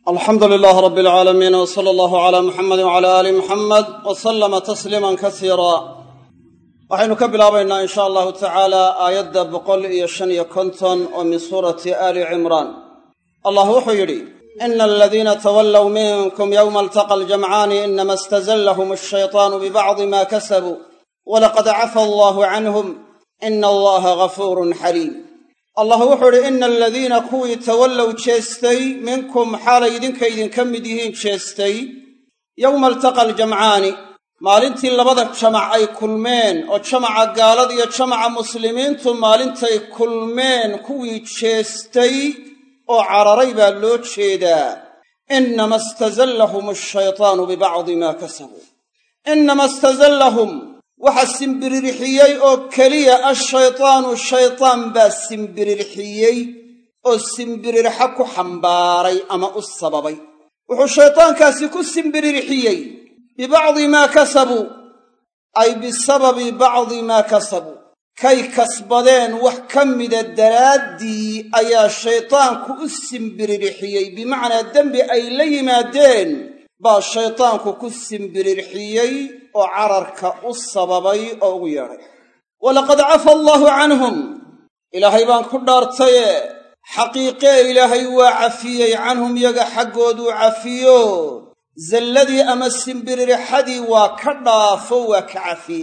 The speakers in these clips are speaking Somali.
alxamdu lilaah rabbi alcaalamiin w sala allahu calaa muxamedi wcala aali muxamed wa sallama tasliiman kasiira waxaynu ka bilaabaynaa in sha allahu tacaala aayadda 150 oo min suurati aali cimraan allah wuxuu yidhi ina aladiina tawallow minkum yowma altaqa aljamcaani inama istazallahum ashaytaanu bibacdi ma kasabuu walaqad cafa allahu canhum ina allaha gafuurun xaliim allah wuxuu idhi ina aladiina kuwii tawallow jeestay minkum xaalay idinka idinka mid yihiin jeestay yowma altaqa aljamcaani maalintii labada jamac ay kulmeen oo jamaca gaalada iyo jamaca muslimiintu maalintay kulmeen kuwii jeestay oo cararay baa loo jeedaa inama istazallahum ashaytaanu bibacdi maa kasabuu inama istazallahum waxa simbiririxiyey oo keliya ashaytaanu shaytaan baa simbiririxiyey oo simbirirxa ku xambaaray ama u sababay wuxuu shaytaankaasi ku simbiririxiyey bibacdi maa kasabuu ay bisababi bacdi maa kasabuu kay kasbadeen wax ka mida daraaddii ayaa shaytaanku u simbiririxiyey bimacnaa dembi ay la yimaadeen baa shaytaanku ku simbiririxiyey oo cararka u sababay oo ugu yeedhay walaqad cafa allaahu canhum ilaahay baan ku dhaartaye xaqiiqee ilaahay waa cafiyey canhum yaga xaggooduu cafiyo zalladii ama simbiririxadii waa ka dhaafo waa ka cafiye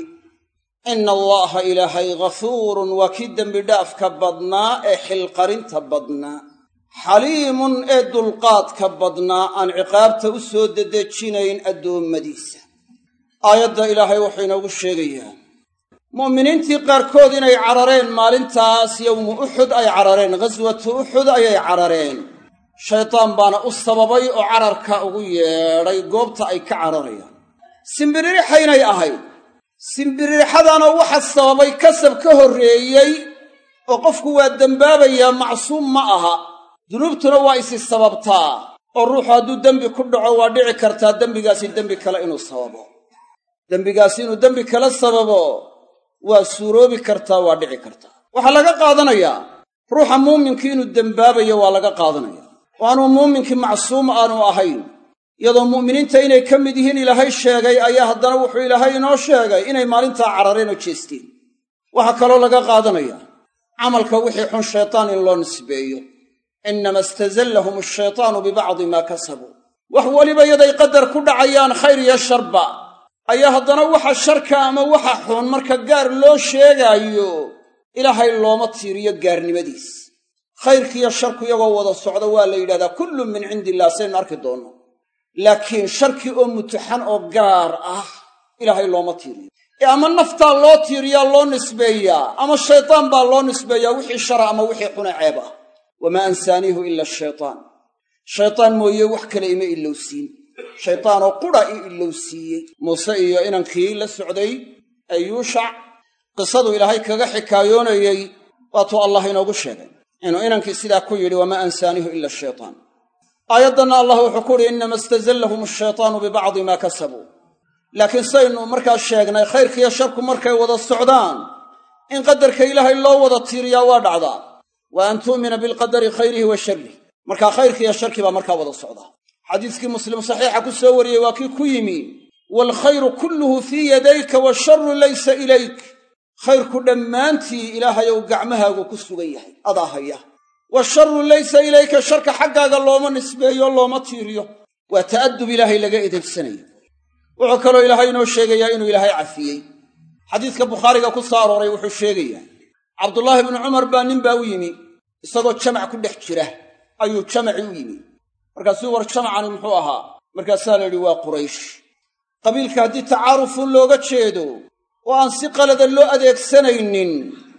ina allaha ilaahay gafuurun waa kii dembidhaafka badnaa ee xilqarinta badnaa xaliimun ee dulqaadka badnaa aan ciqaabta u soo dedejinayn addoommadiisa aayadda ilaahay wuxuu inoogu sheegayaa mu'miniintii qaarkood inay carareen maalintaas yowmu uxud ay carareen ghaswatu uxud ayay carareen shaytaan baana u sababay oo cararka ugu yeedhay goobta ay ka cararayaan simbiririxaynay ahayd simbiririxadaana waxa sababay kasab ka horreeyey oo qofku waa dembaabayaa macsuum ma aha dunuubtuna waa isi sababtaa oo ruuxu hadduu dembi ku dhaco waa dhici kartaa dembigaasi dembi kale inuu sababo dembigaasi inuu dembi kala sababo waa suuroobi kartaa waa dhici kartaa waxaa laga qaadanayaa ruuxa muuminkii inuu dembaabayo waa laga qaadanaya oo aanuu muuminkii macsuum aanu ahayn iyadoo mu'miniinta inay ka mid yihiin ilaahay sheegay ayaa haddana wuxuu ilaahay inoo sheegay inay maalintaa carareen oo jeesteen waxaa kaloo laga qaadanayaa camalka wixii xun shaytaan in loo nisbeeyo inama istazallahum ashaytaanu bibacdi maa kasabuu wax weliba yaday qadar ku dhacayaan khayr iyo sharba ayaa haddana waxa sharka ama waxa xun marka gaar loo sheegaayo ilaahay looma tiiriyo gaarnimadiis khayrkiiyo sharku iyagoo wada socda waa la yidhahdaa kullun min cindi illah saynu arki doonno laakiin sharkii oo mutaxan oo gaar ah ilaahay looma tiiriyo ee ama naftaa loo tiiriyaa loo nisbeeyaa ama shaytaan baa loo nisbeeyaa wixii shara ama wixii xune ceeb ah wamaa ansaaniihu ila ashaytaan shaytaan mooye wax kale ima ilowsiin shaytaanoo qudha ii ilowsiiyey muuse iyo inankii la socday ee yuushac qisadu ilaahay kaga xikaayoonayey waatuu allah inoogu sheegay inuu inankii sidaa ku yidhi wamaa ansaaniihu ila ashaytaan aayaddanna allah wuxuu ku yidhi inama istazallahum ashaytaanu bibacdi maa kasabuu laakiin saynu markaa sheegnay khayrkiiyo sharku markay wada socdaan in qadarka ilaahay loo wada tiiriyaa waa dhacdaa wa an tu'mina bilqadari khayrihi wa sharrih markaa khayrkiiyo sharkii baa markaa wada socdaa xadiiskii muslim saxiixa ku soo wariyey waa kii ku yimi waalkhayru kulluhu fii yadayka washarru laysa ilayk khayrku dhammaantii ilaahayow gacmahaagu ku sugan yahay adaa haya washarru laysa ilayka sharka xaggaaga looma nisbeeyo looma tiiriyo waa ta'addub ilaahay laga edegsanayo wuxuu kaloo ilaahay inoo sheegayaa inuu ilaahay cafiyey xadiiska bukhaariga ku soo arooray wuxuu sheegayaa cabdullaahi bnu cumar baa nin baa u yimi isagoo jamac ku dhex jira ayuu jamacii u yimi markaasuu war jamacani muxuu ahaa markaasaa la yidhi waa quraysh qabiilka haddii tacaarufun looga jeedo oo aan si qalada loo adeegsanaynin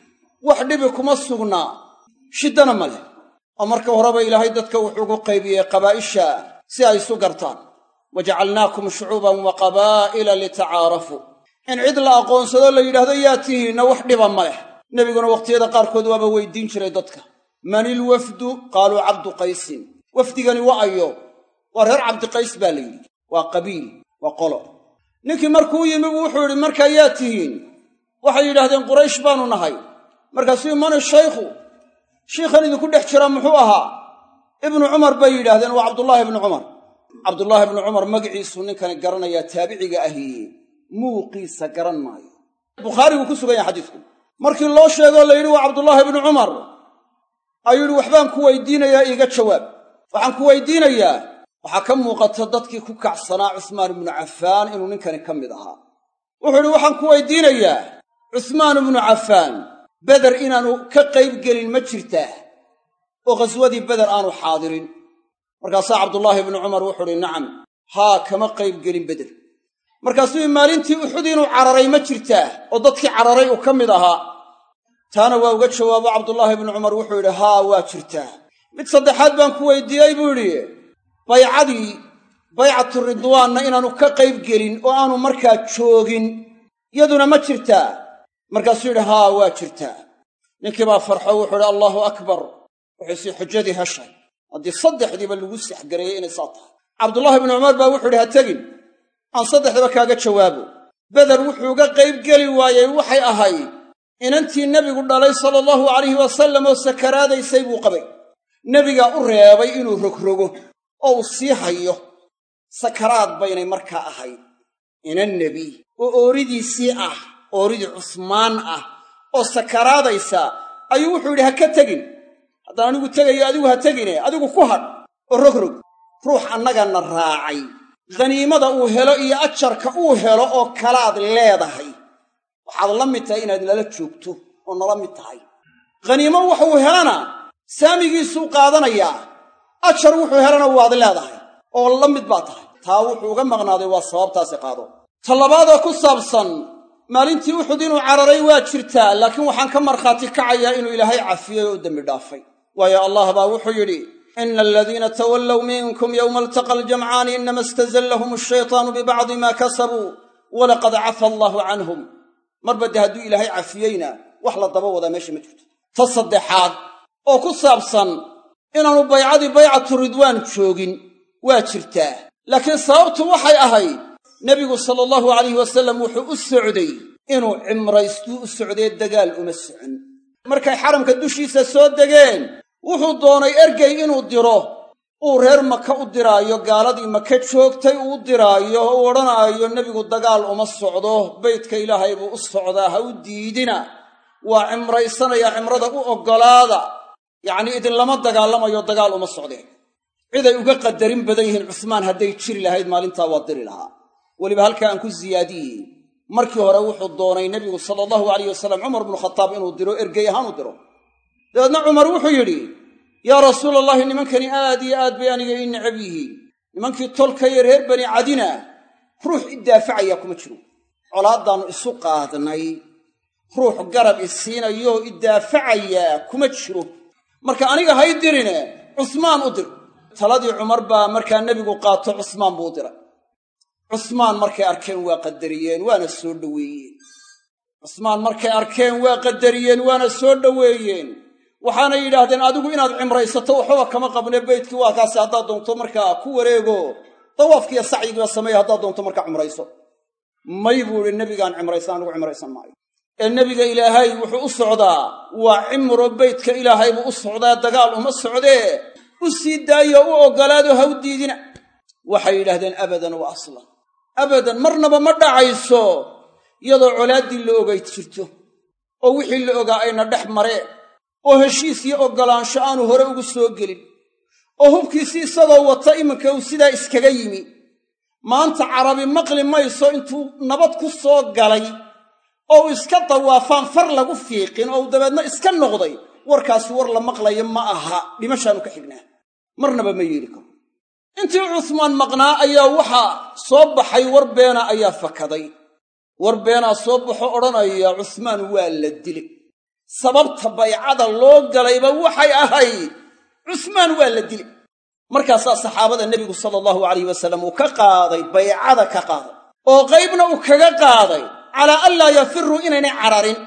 wax dhibi kuma sugnaa shiddana ma leh oo marka horeba ilaahay dadka wuxuu ugu qaybiyey qabaa'isha si ay isu gartaan wajacalnaakum shucuuban wa qabaa'ila litacaarafuu in cid la aqoonsado la yidhaahdo yaa tihiinna wax dhiba ma leh nebiguna wakhtiyada qaarkood waaba weydiin jiray dadka man ilwafdu qaaluu cabdu qaysin wafdigani waa ayo waa reer cabdiqays baa la yidhi waa qabiil waa qolo ninkii markuu yimi buu wuxuu yidhi markaa yaa tihiin waxay yidhaahdeen quraysh baanu nahay markaasuu man shaykhu shiikhan idinku dhex jira muxuu ahaa ibnu cumar bay yidhaahdeen waa cabdullaahi ibnu cumar. cabdullaahi ibnu cumar magaciisuu ninkani garanayaa taabiciga ahi muuqiisa garan maayo. bukhaariguu ku sugan yahay xadiisku. markii loo sheegoo la yidhi waa cabdullaahi ibnu cumar ayuu yidhi waxbaan ku weydiinayaa iiga jawaab. waxaan ku weydiinayaa waxaa ka muuqata dadkii ku kacsanaa cusmaan ibnu cafaan inuu ninkani ka mid ahaa. wuxuu yidhi waxaan ku weydiinayaa cusmaan ibnu cafaan beder inaanu ka qayb gelin ma jirtaa oo ghaswadii beder aanu xaadirin? markaasaa cabdullaahi ibnu cumar wuxuu idhi nacam, haa, kama qayb gelin beder. markaasuu maalintii uxud inuu cararay ma jirtaa oo dadkii cararay uu ka mid ahaa? taana waa uga jawaabo cabdullaahi ibnu cumar wuxuu yidhi haa, waa jirtaa. mid saddexaad baan ku weydiiyey buu yidhi baycadii baycatu ridwaanna inaanu ka qayb gelin oo aanu markaa joogin yaduna ma jirtaa? markaasuu yidhi haa, waa jirtaa. ninkii baa farxo wuxuu yidhi allaahu akbar, wuxuusii xujadii heshay haddii saddexdiiba lagu sixgareeyey inay saa tahay. cabdullaahi ibnu cumar baa wuxuu yidhi ha tegin, aan saddexdaba kaaga jawaabo. beder wuxuuga qayb geli waayey waxay ahayd inantii nebigu dhalay sala allahu calayhi wasallam oo sakaraadaysay buu qabay. nebigaa u reebay inuu rogrogo oo uu sii hayo. sakaraad baynay markaa ahayd. inan nebi oo ooridiisii ah, ooridii cusmaan ah oo sakaraadaysa ayuu wuxuu yidhi ha ka tegin. haddaan anigu tegayo adigu ha tegine, adigu ku hadh oo rogrog. ruux annagana raacay khaniimada uu helo iyo ajarka uu helo oo kalaad leedahay. waxaad la mid tahay inaad nala joogto oo nala mid tahay. khaniimo wuxuu helana saamigiisuu qaadanayaa, ajar wuxuu helana waad leedahay oo la mid baa tahay. taa wuxuu uga maqnaaday waa sababtaasi qaado. ta labaadoo ku saabsan maalintii uxud inuu cararay waa jirtaa, laakiin waxaan ka markhaati kacayaa inuu ilaahay cafiyey oo dembi dhaafay. waayo allah baa wuxuu yidhi ina aladiina tawallow minkum yowma altaqa aljamcaani inama istazallahum ashaytaanu bibacdi maa kasabuu walaqad cafa allaahu canhum. marba dee hadduu ilaahay cafiyeyna wax la daba wadaa meesha ma jirto. ta saddexaad oo ku saabsan inaanu baycadii baycatu ridwaan joogin waa jirtaa, laakiin sababtu waxay ahayd nebigu sala allahu calayhi wasallam wuxuu u socday inuu cimraystuu u socdee dagaal uma socon. markay xaramka dushiisa soo degeen wuxuu doonay ergey inuu diro, uu reer maka u diraayo, gaaladii maka joogtay uu u diraayo, uu odhanaayo nebigu dagaal uma socdo, beydka ilaahay buu u socdaa, ha u diidina, waa cimraysanayaa, cimrada u oggolaada. yacnii idinlama dagaalamayo, dagaal uma socdeen. ciday uga qadarin badan yihiin cusmaan hadday jiri lahayd maalintaa waa diri lahaa. weliba halkaa aan ku siyaadiyey, markii hore wuxuu doonay nebigu sala allahu calayh wasallam cumar bnu khataab inuu diro, ergey ahaan u diro. dabeedna cumar wuxuu yidhi yaa rasuulallaahi, nimankani aad iyo aad bay aniga ii necab yihiin. nimankii tolkayo reer bani cadina ruux i daafacayaa kuma jiro. colaaddaannu isu qaadnay, ruux garab i siinayooo i daafacayaa kuma jiro. marka aniga hay dirine cusmaan u dir. taladii cumar baa markaa nebigu qaato, cusmaan buu u diray. cusmaan markay arkeen waa qadariyeen, waana soo dhoweeyeen. cusmaan markay arkeen waa qadariyeen, waana soo dhoweeyeen. waxaanay yidhaahdeen adigu inaad cimraysato waxbaba kama qabne, beydkii waa kaasi, haddaad doonto markaa ku wareego, dawaafkiiyo sacyigiiba sameeya, haddaad doonto markaa cumrayso. may buu idhi nebigaan cimraysan, anigu cimraysan maayo. ee nebiga ilaahay wuxuu u socdaa waa cimro, beydka ilaahay buu u socdaa, dagaal uma socdee u sii daayo, u oggolaado, ha u diidina. waxay yidhaahdeen abadan wa aslan, abadan, marnaba ma dhacayso iyadoo colaaddii la ogayd jirto oo wixii la ogaa ayna dhex mareen oo heshiis iyo oggolaansho aanu hore ugu soo gelin oo hubkiisii isagoo wata iminka uu sidaa iskaga yimi. maanta carabi maqli mayso intuu nabad ku soo galay oo uu iska dawaafaan far lagu fiiqin oo uu dabeedna iska noqday. warkaasi war la maqlayo ma aha, dhimashaanu ka xignaa, marnaba ma yeeli karo. intii cusmaan maqnaa ayaa waxaa soo baxay war beena ayaa fakaday. war beenaa soo baxo odhanaya cusmaan waa la dilay. sababta baycada loo galayba waxay ahayd cusmaan waa la dilay. markaasaa saxaabada nebigu sala allahu calayhi wasallam uu ka qaaday, baycada ka qaaday, oo qaybna uu kaga qaaday calaa an laa yafiruu inaynay cararin,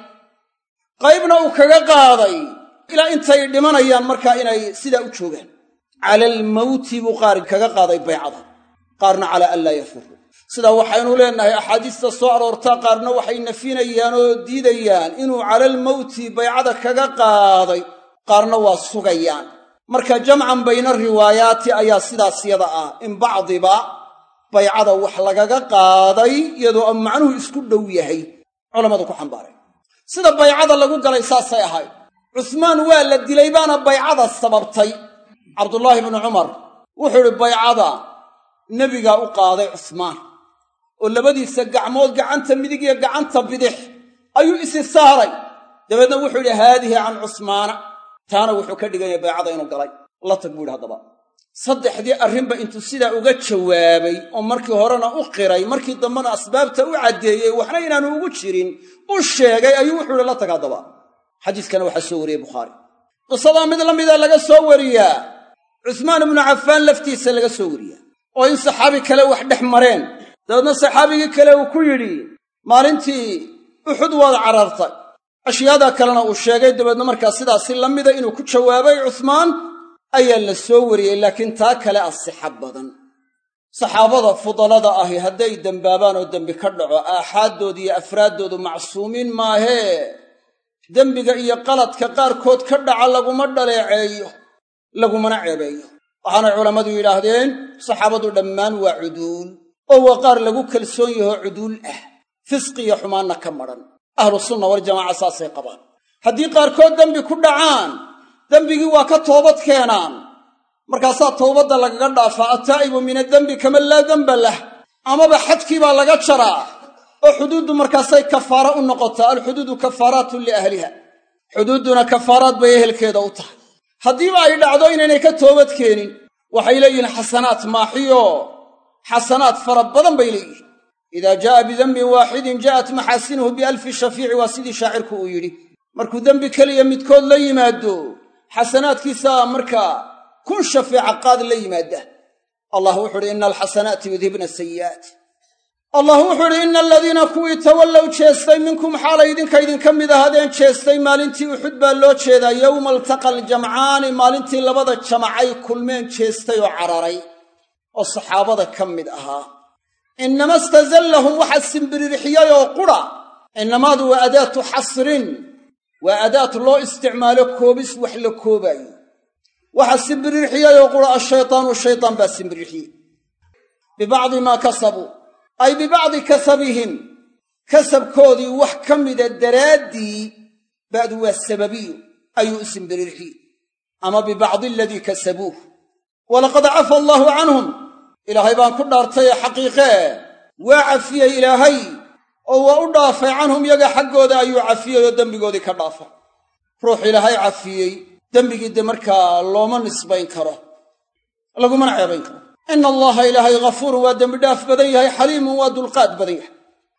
qaybna uu kaga qaaday ilaa intay dhimanayaan markaa inay sidaa u joogaan. cala almawti buu qaar kaga qaaday baycada, qaarna calaa an laa yafiruu. sidaa waxaynu leennahay axaadiista soo aroortaa, qaarna waxay nafinayaan oo diidayaan inuu cala almawti baycada kaga qaaday, qaarna waa sugayaan. marka jamcan bayna riwaayaati ayaa sidaas yada ah in bacdiba baycada wax lagaga qaaday iyadoo aan macnuhu isku dhow yahay culammadu ku xambaareen sida baycada lagu galay saasay ahayd cusmaan waa la dilay baana baycada sababtay cabdullaahi ibnu cumar wuxuu idhi baycada nebigaa u qaaday cusmaan oo labadiisa gacmood gacanta midig iyo gacanta bidix ayuu isi saaray dabeedna wuxuu yidhi haadihi can cusmaana taana wuxuu ka dhigaya baycada inuu galay la tag buu yidhi haddaba saddexdii arrinba intuu sidaa uga jawaabay oo markii horena u qiray markii dambena asbaabta u caddeeyey waxna inaanu ugu jirin u sheegay ayuu wuxuu yidhi la tag haddaba xadiiskana waxaa soo wariyey bukhaari qisadaa mid la mida laga soo wariyaa cusmaan ibnu cafaan laftiisa laga soo wariyaa oo in saxaabi kale wax dhex mareen dabeedna saxaabigii kale uu ku yidhi maalintii uxud waad carartay ashyaada kalena uu sheegay dabeedna markaa sidaasi la mida inuu ku jawaabay cusmaan ayaa la soo wariyey laakiin taa kale asixa badan saxaabada fudalada ahi hadday dembaabaan oo dembi ka dhaco aaxaaddooda iyo afraaddoodu macsuumiin maahee dembiga iyo qaladka qaarkood ka dhaca laguma dhaleeceeyo lagumana ceebeeyo waxaanay culammadu yidhaahdeen saxaabadu dhammaan waa cuduul oo waa qaar lagu kalsoon yahoo cuduul ah fisqi iyo xumaanna ka madhan ahlu sunna waljamaaca saasay qabaan haddii qaarkood dembi ku dhacaan dembigii waa ka toobad keenaan markaasaa towbadda lagaga dhaafaa attaa'ibu min addembi kaman laa demba lah amaba xadkii baa laga jaraa oo xuduuddu markaasay kafaara u noqotaa alxuduudu kafaaraatun liahliha xuduudduna kafaaraad bay ehelkeeda u tahay haddiiba ay dhacdo inaynay ka toobad keenin waxay leeyihiin xasanaat maaxiyo xasanaad fara badan bay leeyihiin idaa jaa'a bidembin waaxidin jaa'at maxaasinuhu bialfi shafiici waa sidii shaacirku uu yidhi markuu dembi keliya midkood la yimaado xasanaadkiisaa markaa 1,000 shafeeca qaad la yimaada allah wuxuu uhi ina alxasanaati yudhibna sayi'aat allah wuxuu uhi ina aladiina kuwii tawallow jeestay minkum xaalay idinka mid ahaadeen jeestay maalintii uxud baa loo jeedaa yowma altaqa aljamcaani maalintii labada jamacay kulmeen jeestay oo cararay oo saxaabada ka mid ahaa innama istazallahum waxaa simbiririxiyay oo qura innamaadu waa adaatu xasrin waa adaat loo isticmaalo koobis wax la koobaayo waxaa simbiririxiyay oo qura ashaytaanu shaytaan baa simbiririxiyey bibacdi maa kasabuu ay bibacdi kasabihim kasabkoodii wax ka mida daraaddii ba'du waa sababiyo ayuu u simbiririxiyey ama bibacdi aladii kasabuuh walaqad cafa allaahu canhum ilaahay baan ku dhaartayee xaqiiqee waa cafiyey ilaahay oo waa u dhaafay canhum yaga xaggooda ayuu cafiyey oo dembigoodii ka dhaafay ruux ilaahay cafiyey dembigii de markaa looma nisbayn karo lagumana ceebayn karo ina allaha ilaahay ghafuurun waa dembidhaaf badan yahay xaliimun waa dulqaad badan yahay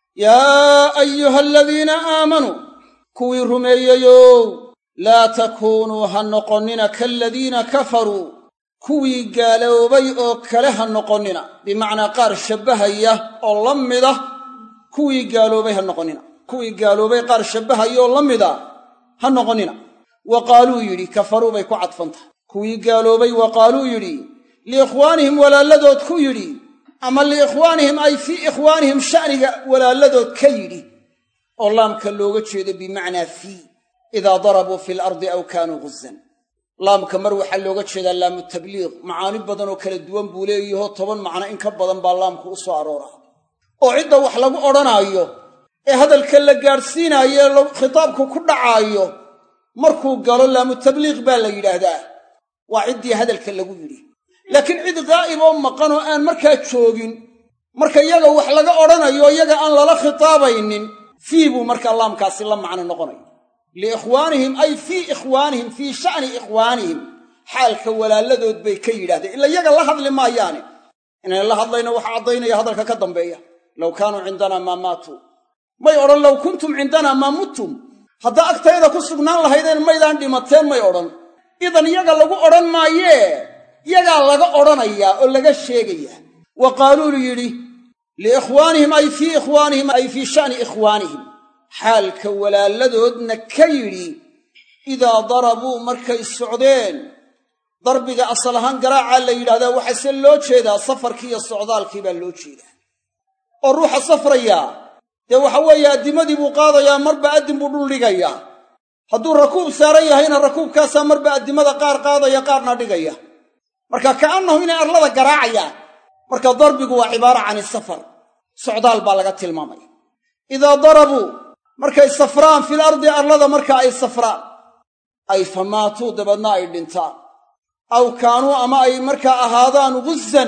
yaa ayuha aladiina aamanuu kuwii rumeeyeyow laa takuunuu ha noqonnina kaaladiina kafaruu kuwii gaaloobay oo kale ha noqonnina bimacnaa qaar shabbahaya oo la mida kuwii gaaloobay ha noqonnina kuwii gaaloobay qaar shabbahaya oo la mida ha noqonnina wa qaaluu yidhi kafaruu bay ku cadfan tahay kuwii gaaloobay wa qaaluu yidhi liikhwaanihim walaalladood ku yidhi ama liikhwaanihim ay fii ikhwaanihim sha'niga walaalladood ka yidhi oo laamka looga jeedo bimacnaa fii idaa darabuu fi lardi aw kaanuu ghuzzan laamka mar waxaa looga jeedaa laamu tabliiq macaani badan oo kala duwan buu leeyahoo 10 macno in ka badan baa laamku u soo arooraa oo cidda wax lagu odhanaayo ee hadalka la gaadhsiinaayo ee khitaabku ku dhacaayo markuu galo laamu tabliiq baa la yidhaahdaa waa ciddii hadalka lagu yidhi laakiin cid gaa'ib oo maqan oo aan markaa joogin marka iyaga wax laga odhanayo iyaga aan lala khitaabaynin fii buu markaa laamkaasi la macno noqonaya liikhwaanihim ay fii ikhwaanihim fii sha'ni ikhwaanihim xaalka walaalladood bay ka yidhahdeen ila iyaga la hadli maayaane inayn la hadlayno waxa caddaynaya hadalka ka dambeeya low kaanuu cindanaa maa maatuu may odhan low kuntum cindanaa maa muttum haddaa agtayda ku sugnaan lahaydeen maydaan dhimateen may odhan idan iyaga lagu odhan maayee iyagaa laga odhanayaa oo laga sheegayaa wa qaaluu yidhi liikhwaanihim ay fii ikhwaanihim ay fii sha'ni ikhwaanihim xaalka walaalladoodna ka yidhi idaa darabuu markay socdeen darbiga asal ahaan garaacaa la yidhahdaa waxaase loo jeedaa safarkii iyo socdaalkii baa loo jeedaa oo ruuxa safrayaa dee waxa weeye addimadii buu qaadayaa marba addin buu dhul dhigayaa hadduu rakuub saaran yahayna rakuubkaasaa marba addimada qaar qaadaya qaarna dhigaya marka ka'annahu inay arlada garaacayaan marka darbigu waa cibaara can isafar socdaal baa laga tilmaamaya idaa darabuu markay safraan fil ardi arlada marka ay safraan ay famaatuu dabeedna ay dhintaan aw kaanuu ama ay markaa ahaadaan guzan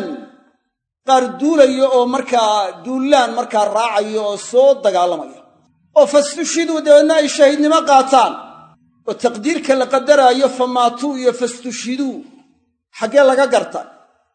qaar duulaya oo markaa duullaan markaa raacaya oo soo dagaalamaya oo fastushiduu dabeedna ay shahiidnimo qaataan oo taqdiirka la qadaraayo famaatuu iyo fastushiduu xaggee laga gartay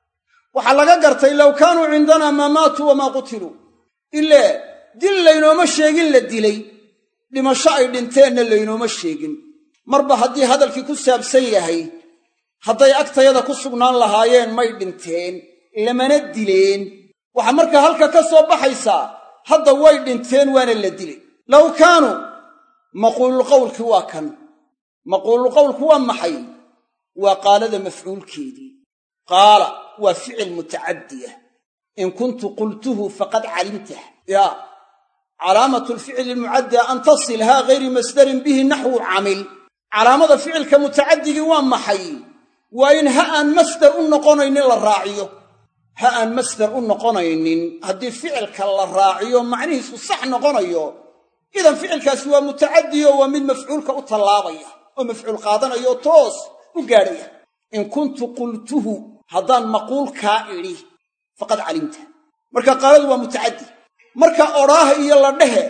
waxaa laga gartay low kaanuu cindanaa maa maatuu wamaa qutiluu ile dil laynooma sheegin la dilay dhimasho ay dhinteenna laynooma sheegin marba haddii hadalkii ku saabsan yahay hadday agtayada ku sugnaan lahaayeen may dhinteen lamana dileen waxaa markaa halka ka soo baxaysaa hadda way dhinteen waana la dilay low kaanuu maquululqawlki waa kan maquululqawlku waa maxay waa qaalada mafcuulkeedii qaala waa ficil mutacaddiya in kuntu qultuhu faqad calimtah yaa calaamatu lficli almucadda an tasil haa gayri masdarin bihi naxwu camil calaamada ficilka mutacaddigii waa maxay waa in ha aan masdar u noqonaynin la raaciyo ha aan masdar u noqonaynin haddii ficilka la raaciyo macnihiisu sax noqonayo idan ficilkaasi waa mutacaddiyo waa mid mafcuulka u tallaabaya oo mafcuul qaadanaya oo toos u gaadhaya in kuntu qultuhu haddaan maquulkaa idhi faqad calimta marka qaaladu waa mutacaddi marka odhaaha iyo la dhehe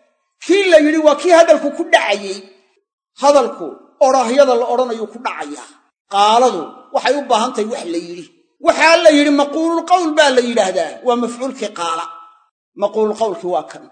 kii la yidhi waa kii hadalku ku dhacayey hadalku odhaahyada la odhanayuu ku dhacayaa qaaladu waxay u baahan tahay wax la yidhi waxaa la yidhi maquululqawl baa la yidhaahdaa waa mafcuulkii qaala maquululqawlkii waa kan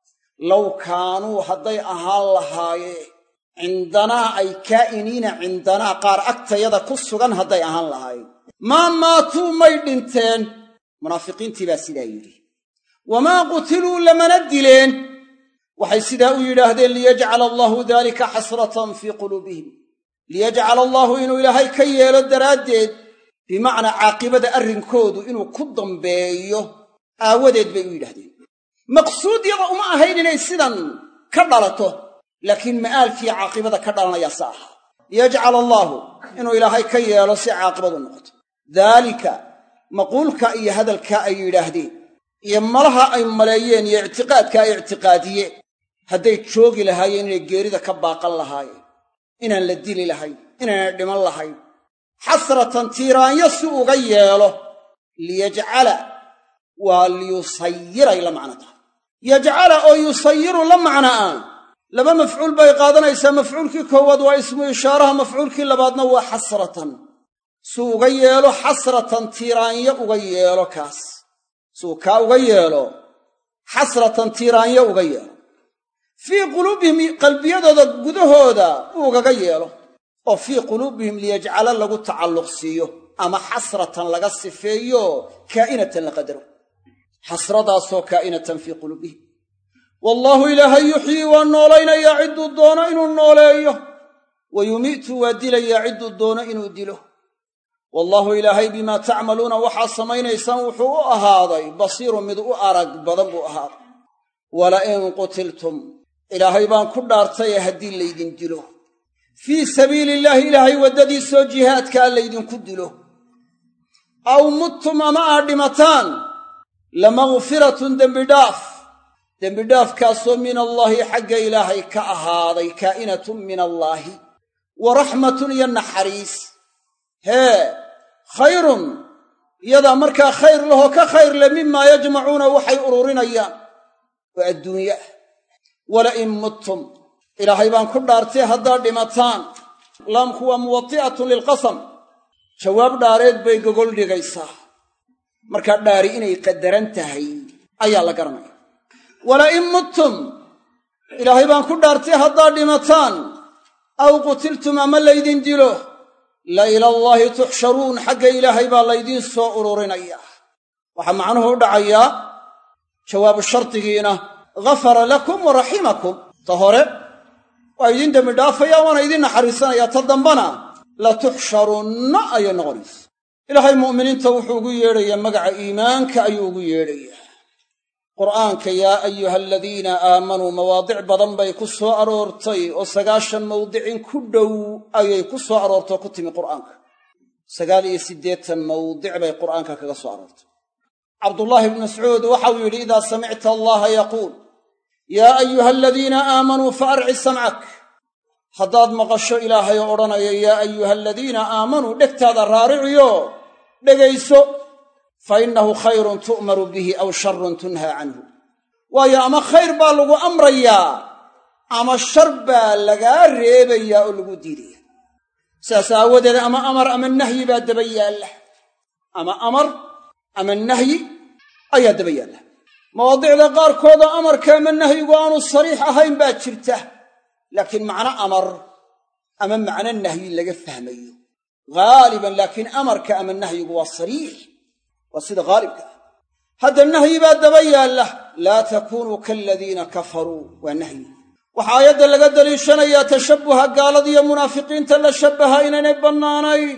low kaanuu hadday ahaan lahaayeen cindanaa ay kaa'iniina cindanaa qaar agtayada ku sugan hadday ahaan lahaayeen maa maatuu may dhinteen munaafiqiintii baa sidaa yidhi wamaa qutiluu lamana dileen waxay sidaa u yidhaahdeen liyajcala allaahu daalika xasratan fii quluubihim liyajcala allaahu inuu ilaahay ka yeelo daraaddeed bimacnaa caaqibada arrinkoodu inuu ku dambeeyo aawadeed bay u yidhahdeen maqsuud yada uma ahayn inay sidan ka dhalato laakiin ma'aalkii caaqibada ka dhalanayaa sa aha liyajcala allaahu inuu ilaahay ka yeelo si caaqibadu noqoto daalika maquulka iyo hadalkaa ay yidhaahdeen iyo malaha ay maleeyeen iyo ictiqaadka ay ictiqaadiyeen hadday joogi lahaayeen inay geerida ka baaqan lahaayeen inaan la dili lahayn inaanay dhiman lahayn xasratan tiiraanyo si uga yeelo liyajcala waa liyusayiray la macno tahay yajcala oo yusayiru la macno ah laba mafcuul bay qaadanaysaa mafcuulkii koowaad waa ismu ishaaraha mafcuulkii labaadna waa xasratan suu uga yeelo xasratan tiiraanyo uga yeelo kaas suu kaa uga yeelo xasratan tiiraanyo uga yeelo fii quluubihim qalbiyadooda gudahooda uu ugaga yeelo oo fii quluubihim liyajcala lagu tacalluq siiyo ama xasratan laga sifeeyo kaa'inatan la qadaro xasradaasoo kaa'inatan fii quluubihim wallaahu ilaahay yuxyii waa noolaynayaa cidduu doono inuu nooleeyo wa yumiitu waa dilayaa cidduu doono inuu dilo wallaahu ilaahay bimaa tacmaluuna waxaa samaynaysaan wuxuu u ahaaday basiirun mid u arag badan buu ahaaday walain qutiltum ilaahay baan ku dhaartaye haddii laydin dilo fii sabiiliillaahi ilaahay waddadiisoo jihaadkaa laydinku dilo aw muttum ama aad dhimataan lamakfiratun dembidhaafkaasoo min allaahi xagga ilaahay ka ahaaday kaa'inatun min allaahi wa raxmatun iyo naxariis khayrun iyadaa markaa khayr lahoo ka khayr le mimaa yajmacuuna waxay ururinayaan oo adduunya walain muttum ilaahay baan ku dhaartay haddaad dhimataan laamku waa muwati'atun lilqasam jawaab dhaareed bay gogol dhigaysaa markaa dhaari inay qadaran tahay ayaa la garanaya walain muttum ilaahay baan ku dhaartay haddaad dhimataan aw qutiltum ama laydin dilo la ilallaahi tuxsharuun xagga ilaahay baa laydiin soo ururinaya waxaa macnuhu u dhacayaa jawaabu shardigiina ghafara lakum wa raximakum ta hore waa idin dembi dhaafaya waana idin naxariisanaya ta dambana la tuxsharunna ayay noqonaysa ilaahay mu'miniinta wuxuu ugu yeedhayaa magaca iimaanka ayuu ugu yeedhayaa qur'aanka yaa ayuha aladiina aamanuu mawaadic badan bay ku soo aroortay oo 90 mawdicin ku dhow ayay ku soo aroortay ku timi qur'aanka 89 mawdic bay qur'aanka kaga soo aroortay cabdullaahi ibn mascuud waxa uu yidhi idaa samicta allaha yaquul yaa ayuha aladiina aamanuu faarci samcak haddaad maqasho ilaahay oo odhanaya yaa ayuha aladiina aamanuu dhegtaada raariciyo dhegayso fa innahu khayrun tu'maru bihi aw sharrun tunhaa canhu waayo ama khayr baa lagu amrayaa ama shar baa lagaa reebayaa oo lagu diidaya saas aawadeed ama amar ama nahyi baa daba yaalla ama amar ama nahyi ayaa daba yaalla mawaadicda qaarkooda amarka ama nahyigu aanu sariix ahayn baa jirta laakiin macno amar ama macno nahyi laga fahmayo haaliban laakiin amarka ama nahyigu waa sariix waa sida haalibka ah hadda nahyi baa daba yaalla laa takuunuu kaaladiina kafaruu waa nahyi waxaa aayadda laga daliishanayaa tashabbuha gaaladiiyo munaafiqiinta la shabbaha inaynay bannaanayn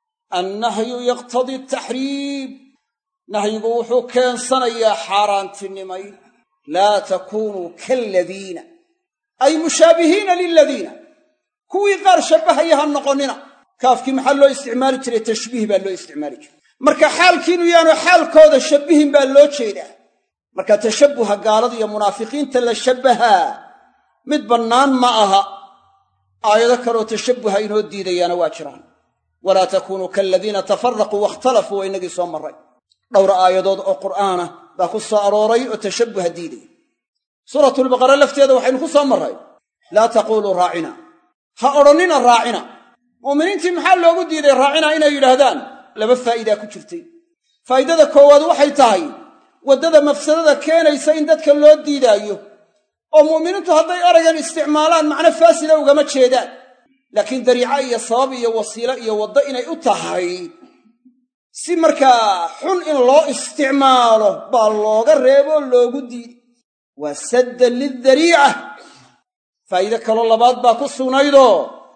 annahyu yaqtadii ataxriim nahyigu wuxuu keensanayaa xaaraantinimay laa takuunuu kaaladiina ay mushaabihiina liladiina kuwii qaar shabbahaya ha noqonnina kaafkii maxaa loo isticmaali jiray tashbiih baa loo isticmaali jiray marka xaalkiinu yaanu xaalkooda shabbihin baa loo jeedaa marka tashabbuha gaalada iyo munaafiqiinta la shabbahaa mid bannaan ma aha aayado kaleoo tashabbuha inoo diidayaana waa jiraan walaa takuunuu kaaladiina tafarraquu wakhtalafuu waa inagii soo marray dhowr aayadood oo qur'aana baa ku soo arooray oo tashabbuha diidaya suuratulbaqara lafteeda waxaynu ku soo marray laa taquuluu raacina ha odhannina raacina mu'miniintii maxaa loogu diiday raacina inay yidhaahdaan laba faa'iidaa ku jirtay faa'idada koowaad waxay tahay waddada mafsadada keenaysa in dadka loo diidaayo oo mu'miniintu hadday eraygan isticmaalaan macno faasida ugama jeedaan laakiin dariico iyo sabab iyo wasiilo iyo waddo inay u tahay si markaa xun in loo isticmaalo baa looga reebo loogu diiday waa saddan lidariica faa'iide kaloo labaad baa ku sugnaydoo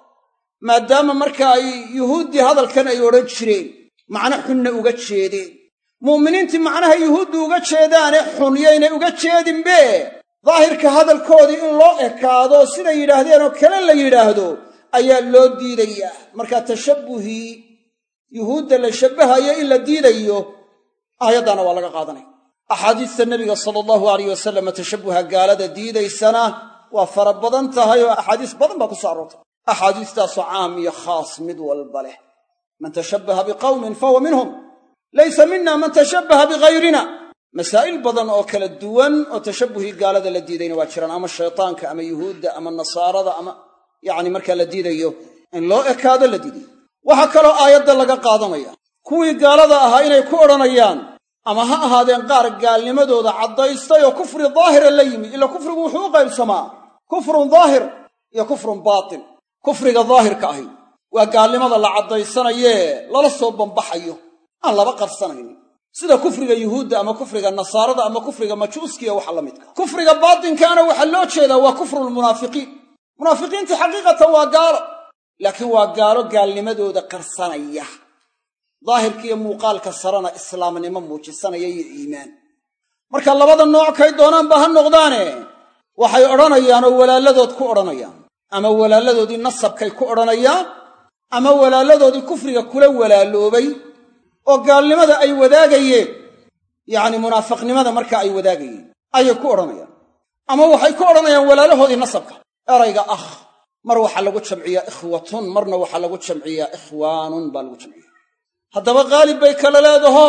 maadaama marka ay yuhuuddii hadalkan ay odhan jireen macno xunna uga jeedeen mu'miniintii macnaha yuhuuddu uga jeedaane xun yaynay uga jeedinbe daahirka hadalkoodii in loo ekaado siday yidhaahdeen oo kale la yidhaahdo ayaa loo diidayaa markaa tashabbuhii yuhuudda la shabbahayo in la diidayo aayaddaana waa laga qaadanaya axaadiista nebiga sala allahu alayh wasallam tashabbuha gaalada diidaysana waa fara badan tahay oo axaadiis badan baa ku soo aroortay axaadiistaasoo caam iyo khaas mid walba leh man tashabbaha biqawmin fahuwa minhum laysa mina man tashabbaha bigayrina masaa'il badan oo kala duwan oo tashabbuhii gaalada la diidayna waa jiraan ama shaytaanka ama yuhuudda ama nasaarada ama yacni markaa la diidayo in loo ekaado la diidayo waxaa kaloo aayadda laga qaadanaya kuwii gaalada ahaa inay ku odhanayaan ama ha ahaadeen qaar gaalnimadooda caddaystay oo kufri daahira la yimi ila kufrigu wuxuu u qaybsamaa kufrun daahir iyo kufrun baatin kufriga daahirka ahi waa gaalnimada la caddaysanayee lala soo bambaxayo aan laba qarsanaynin sida kufriga yuhuudda ama kufriga nasaarada ama kufriga majuuskiya waxa la midka kufriga baatinkaana waxaa loo jeedaa waa kufrulmunaafiqiin munaafiqiintii xaqiiqatan waa gaalo laakiin waa gaalo gaalnimadooda qarsanaya daahirka iyo muuqaalka sarana islaamnimo muujisanaya iyo iimaan marka labada nooc kay doonaanba ha noqdaane waxay odhanayaan oo walaaladood ku odhanayaan ama walaaladoodii nasabkay ku odhanayaan ama walaaladoodii kufriga kula walaaloobay oo gaalnimada ay wadaagayeen yacni munaafiqnimada marka ay wadaagayeen ayay ku odhanayaan ama waxay ku odhanayaan walaalahoodii nasabka erayga akh mar waxaa lagu jamciyaa ikhwatun marna waxaa lagu jamciyaa ikhwaanun baa lagu jamciyaa haddaba haalib bay kala leedaho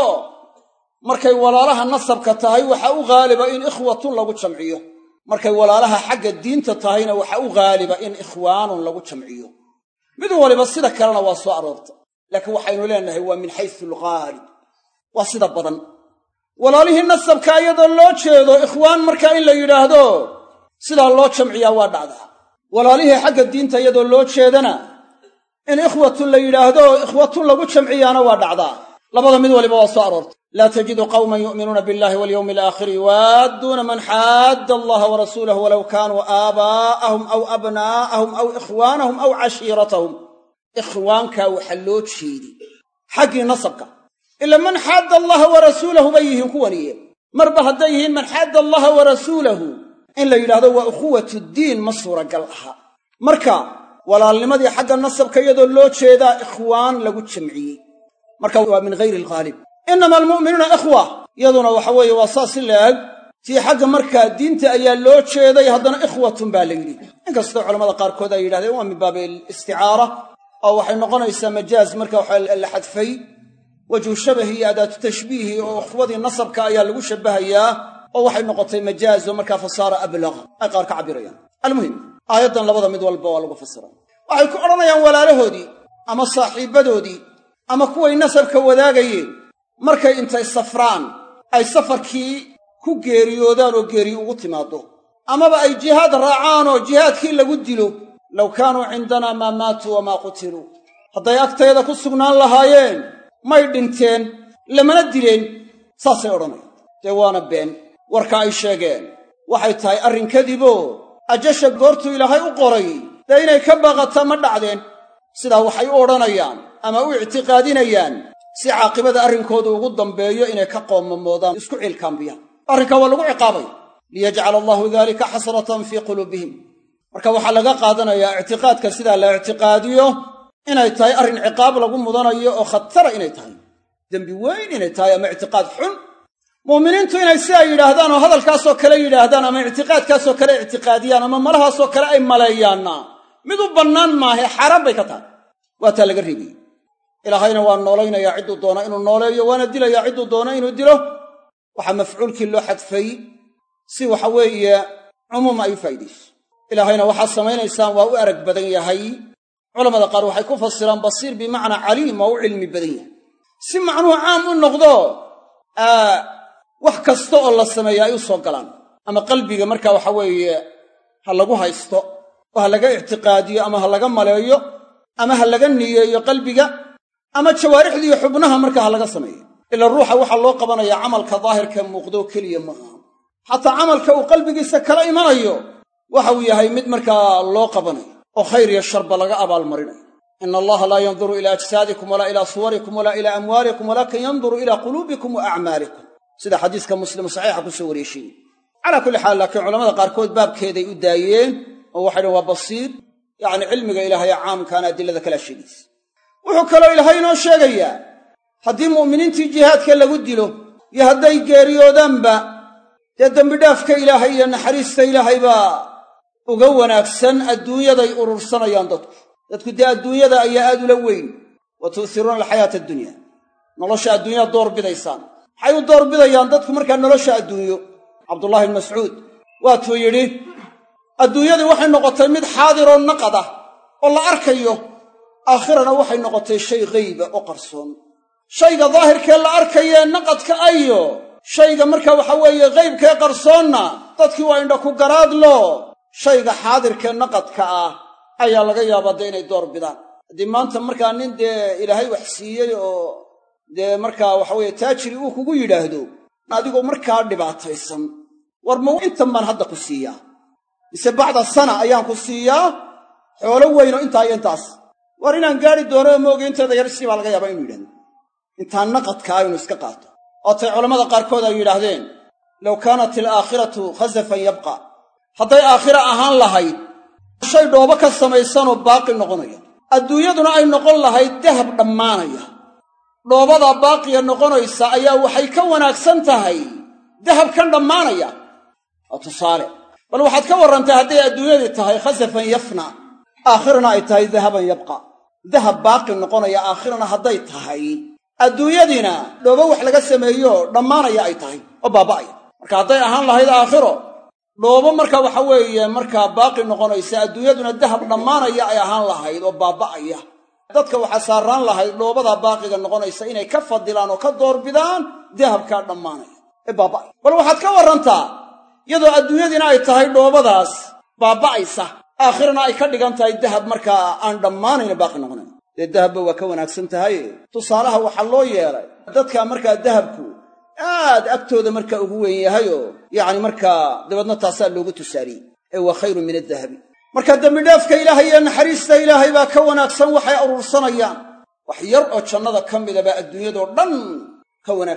markay walaalaha nasabka tahay waxa u haaliba in ikhwatun lagu jamciyo markay walaalaha xagga diinta tahayna waxa u haaliba in ikhwaanun lagu jamciyo mid waliba sida kalena waa soo aroorta laakiin waxaynu leenahay waa min xaysu alghaalib waa sida badan walaalihii nasabka iyadoo loo jeedo ikhwaan markaa in la yidhaahdo sidaa loo jamciyaa waa dhacdaa walaalihii xagga diinta iyadoo loo jeedana in ikhwatun la yidhaahdo ikhwatun lagu jamciyaana waa dhacdaa labada mid waliba waa soo aroortay laa tajidu qawman yu'minuuna billahi walyawmi alaakhiri yuwaadduuna man xaadda allaha warasuulahu walow kaanuu aabaa'ahum aw abnaa'ahum aw ikhwaanahum aw cashiiratahum ikhwaankaa waxaa loo jeedi xaggii nasabka ila man xaadda allaha warasuulahu bay yihiin kuwaniye marba hadday yihiin man xaadda allaha wa rasuulahu in la yidhaahdo waa ukhuwatu ddiin ma suuragal aha. marka walaalnimadii xagga nasabka iyadoo loo jeedaa ikhwaan lagu jamciyey, marka waa min ghayri alghaalib. innama almu'minuuna ikhwa iyaduna waxa weeye waa saas si la-eg tii xagga markaa diinta ayaa loo jeeday, haddana ikhwatun baa la yidhi. inkastoo culamada qaarkood ay yidhahdeen waa min baabi alisticaara oo waxay noqonaysaa majaaz marka waxa la xadfay wajhu shabahi iyo adaatu tashbiihi oo ikhwadii nasabka ayaa lagu shabbahayaa oo waxay noqotay majaaz oo markaa fasaara ablaq ay qaar ka cabirayaan. almuhim aayaddan labada mid walba waa lagu fasira. waxay ku odhanayaan walaalahoodii ama saaxiibbadoodii ama kuway nasabka wadaagayeen markay intay safraan ay safarkii ku geeriyoodaan oo geeri ugu timaaddo, amaba ay jihaad raacaan oo jihaadkii lagu dilo, low kaanuu cindanaa maa maatuu wamaa qutiluu, hadday agtayada ku sugnaan lahaayeen may dhinteen lamana dileen. saasay odhanayaan. dee waana been warka ay sheegeen waxay tahay arrin kadiboo ajasha goortuu ilaahay u qoray dee inay ka baaqata ma dhacdeen. sidaa waxay u odhanayaan ama u ictiqaadinayaan si caaqibada arrinkooda ugu dambeeyo inay ka qoomamoodaan, isku ciilkaambiyaan. arrinkaa waa lagu ciqaabay liyajcala allahu daalika xasratan fii quluubihim. marka waxaa laga qaadanayaa ictiqaadka sidaa la ictiqaadiyo inay tahay arrin ciqaab lagu mudanayo oo khatara inay tahay, dembi weyn inay tahay ama ictiqaad xun. mu'miniintu inay sidaa yidhaahdaan oo hadalkaasoo kale yidhaahdaan ama ictiqaadkaasoo kale ictiqaadiyaan ama malahaasoo kale ay maleeyaanna mid u bannaan maahe xaaraan bay ka tahay. waa taa laga reebiyey. ilaahayna waa noolaynayaa cidduu doona inuu nooleeyo, waana dilayaa cidduu doona inuu dilo. waxaa mafcuulkii loo xadfay si waxa weeye cumuum ay u faa'iidayso. ilaahayna waxaad samaynaysaan waa u arag badan yahay. culamada qaar waxay ku fasiraan basiir bimacnaa caliim, waa u cilmi badan yahay, si macnuhu caam u noqdo wax kasta oo la sameeya ay u soo galaan. ama qalbiga marka waxa weeye ha lagu haysto oo ha laga ictiqaadiyo ama ha laga maleeyo ama ha laga niyeeyo qalbiga, ama jawaarixdiiyo xubnaha marka ha laga sameeyo. ila ruuxa waxaa loo qabanayaa camalka daahirka muuqdo keliya ma aha, xataa camalka uu qalbigiisa kala imanayo waxa uu yahay mid markaa loo qabanayo oo khayr iyo sharba laga abaalmarinayo. ina allaha laa yanduru ilaa ajsaadikum walaa ilaa suwarikum walaa ilaa amwaalikum walaakin yanduru ilaa quluubikum wa acmaalikum, sida xadiiska muslim saxiixa ku soo wareeshiyey. calaa kulli xaal laakiin culamada qaarkood baabkeeday u daayeen oo waxay dhahen waa basiir, yacni cilmiga ilaahay caamkaana adilada kala sheegaysa. wuxuu kaloo ilaahay inoo sheegayaa haddii mu'miniintii jihaadka lagu dilo iyo hadday geeriyoodaanba dee dembidhaafka ilaahay iyo naxariista ilaahay baa uga wanaagsan adduunyaday urursanayaan dadku dee adduunyada ayaa aad ula weyn. wa tu'thiruuna alxayaata addunya, nolosha adduunyada door bidaysaan. maxay u door bidayaan dadku markaa nolosha adduunyo? cabdullaahi ibn mascuud waatuu yidhi adduunyadii waxay noqotay mid xaadiroo naqad ah oo la arkayo, aakhirana waxay noqotay shay ghayba oo qarsoon. shayga daahirkee la arkayee naqadka ayo shayga marka waxa weeye ghaybkee qarsoonna dadkii waa indha ku garaadlo. shayga xaadirkee naqadka ah ayaa laga yaabaa dee inay door bidaan. haddii maanta markaa nin dee ilaahay wax siiyey oo dee markaa waxa weeye taajiri uu kugu yidhaahdo adigoo markaa dhibaataysan, war ma intan baan hadda ku siiyaa mise bacda sana ayaan ku siiyaa xoolo weyno intaa iyo intaas, war inaan gaadhi doono mooga inteeda yarsii baa laga yaabaa inuu yidhahdo intaa naqadka ah inuu iska qaato. ootay culammada qaarkood ay yidhaahdeen low kaanat alaakhiratu khasafan yabqa, hadday aakhira ahaan lahayd shay dhoobo ka samaysanoo baaqi noqonaya, adduunyaduna ay noqon lahayd dahab dhammaanaya, dhoobadaa baaqiya noqonaysa ayaa waxay ka wanaagsan tahay dahabkan dhammaanaya. waa tusaale. bal waxaad ka warrantay hadday adduunyadii tahay khasafan yafna, aakhirana ay tahay dahaban yabqa, dahab baaqi noqonaya aakhirana hadday tahay, adduunyadiina dhoobo wax laga sameeyo dhammaanaya ay tahay oo baaba'aya. marka hadday ahaan lahayd aakhiro dhoobo marka waxa weeye markaa baaqi noqonaysa, adduunyaduna dahab dhammaanaya ay ahaan lahayd oo baaba'aya, dadka waxaa saaraan lahayd dhoobadaa baaqiga noqonaysa inay ka fadilaan oo ka doorbidaan dahabkaa dhammaanaya ee baaba'aya. bal waxaad ka warrantaa iyadoo adduunyadiina ay tahay dhoobadaas baaba'aysa, aakhirana ay ka dhigan tahay dahab markaa aan dhammaanayna baaqi noqonayn. dee dahabba waa ka wanaagsan tahay. tusaalaha waxaa loo yeelay dadka markaa dahabku aad agtooda markaa ugu weyn yahayoo yacni markaa dabeedna taasaa loogu tusaaliyey ee waa khayrun min adahabi. marka dembidhaafka ilaahay iyo naxariista ilaahay baa ka wanaagsan waxay urursanayaan. wax yar oo jannada ka mida baa adduunyadoo dhan ka wanaagsan.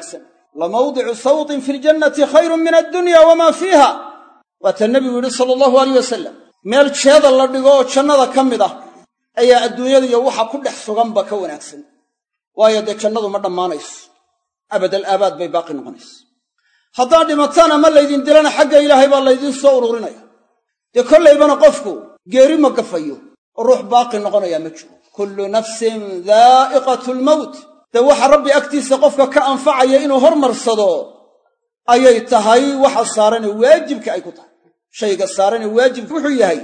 lamawdicu sawtin fi ljannati khayrun min addunya wamaa fiiha waata nebigu yidhi sala allahu alayh wasalam meel jeeda la dhigo oo jannada ka mid ah ayaa adduunyada iyo waxa ku dhex suganba ka wanaagsan waayo dee jannadu ma dhammaanayso abadal aabaad bay baaqi noqonaysa haddaad dhimataan ama laydin dilana xagga ilaahay baa laydiin soo ururinaya dee kollaybana qofku geeri ma gafayo oo ruux baaqi noqonayaa ma jiro kullu nafsin daa'iqatu lmawt dee waxa rabbi agtiisa qofka ka anfacaya inuu hormarsado ayay tahay waxa saaranee waajibka ay ku tahay shayga saaranee waajibka wuxuu yahay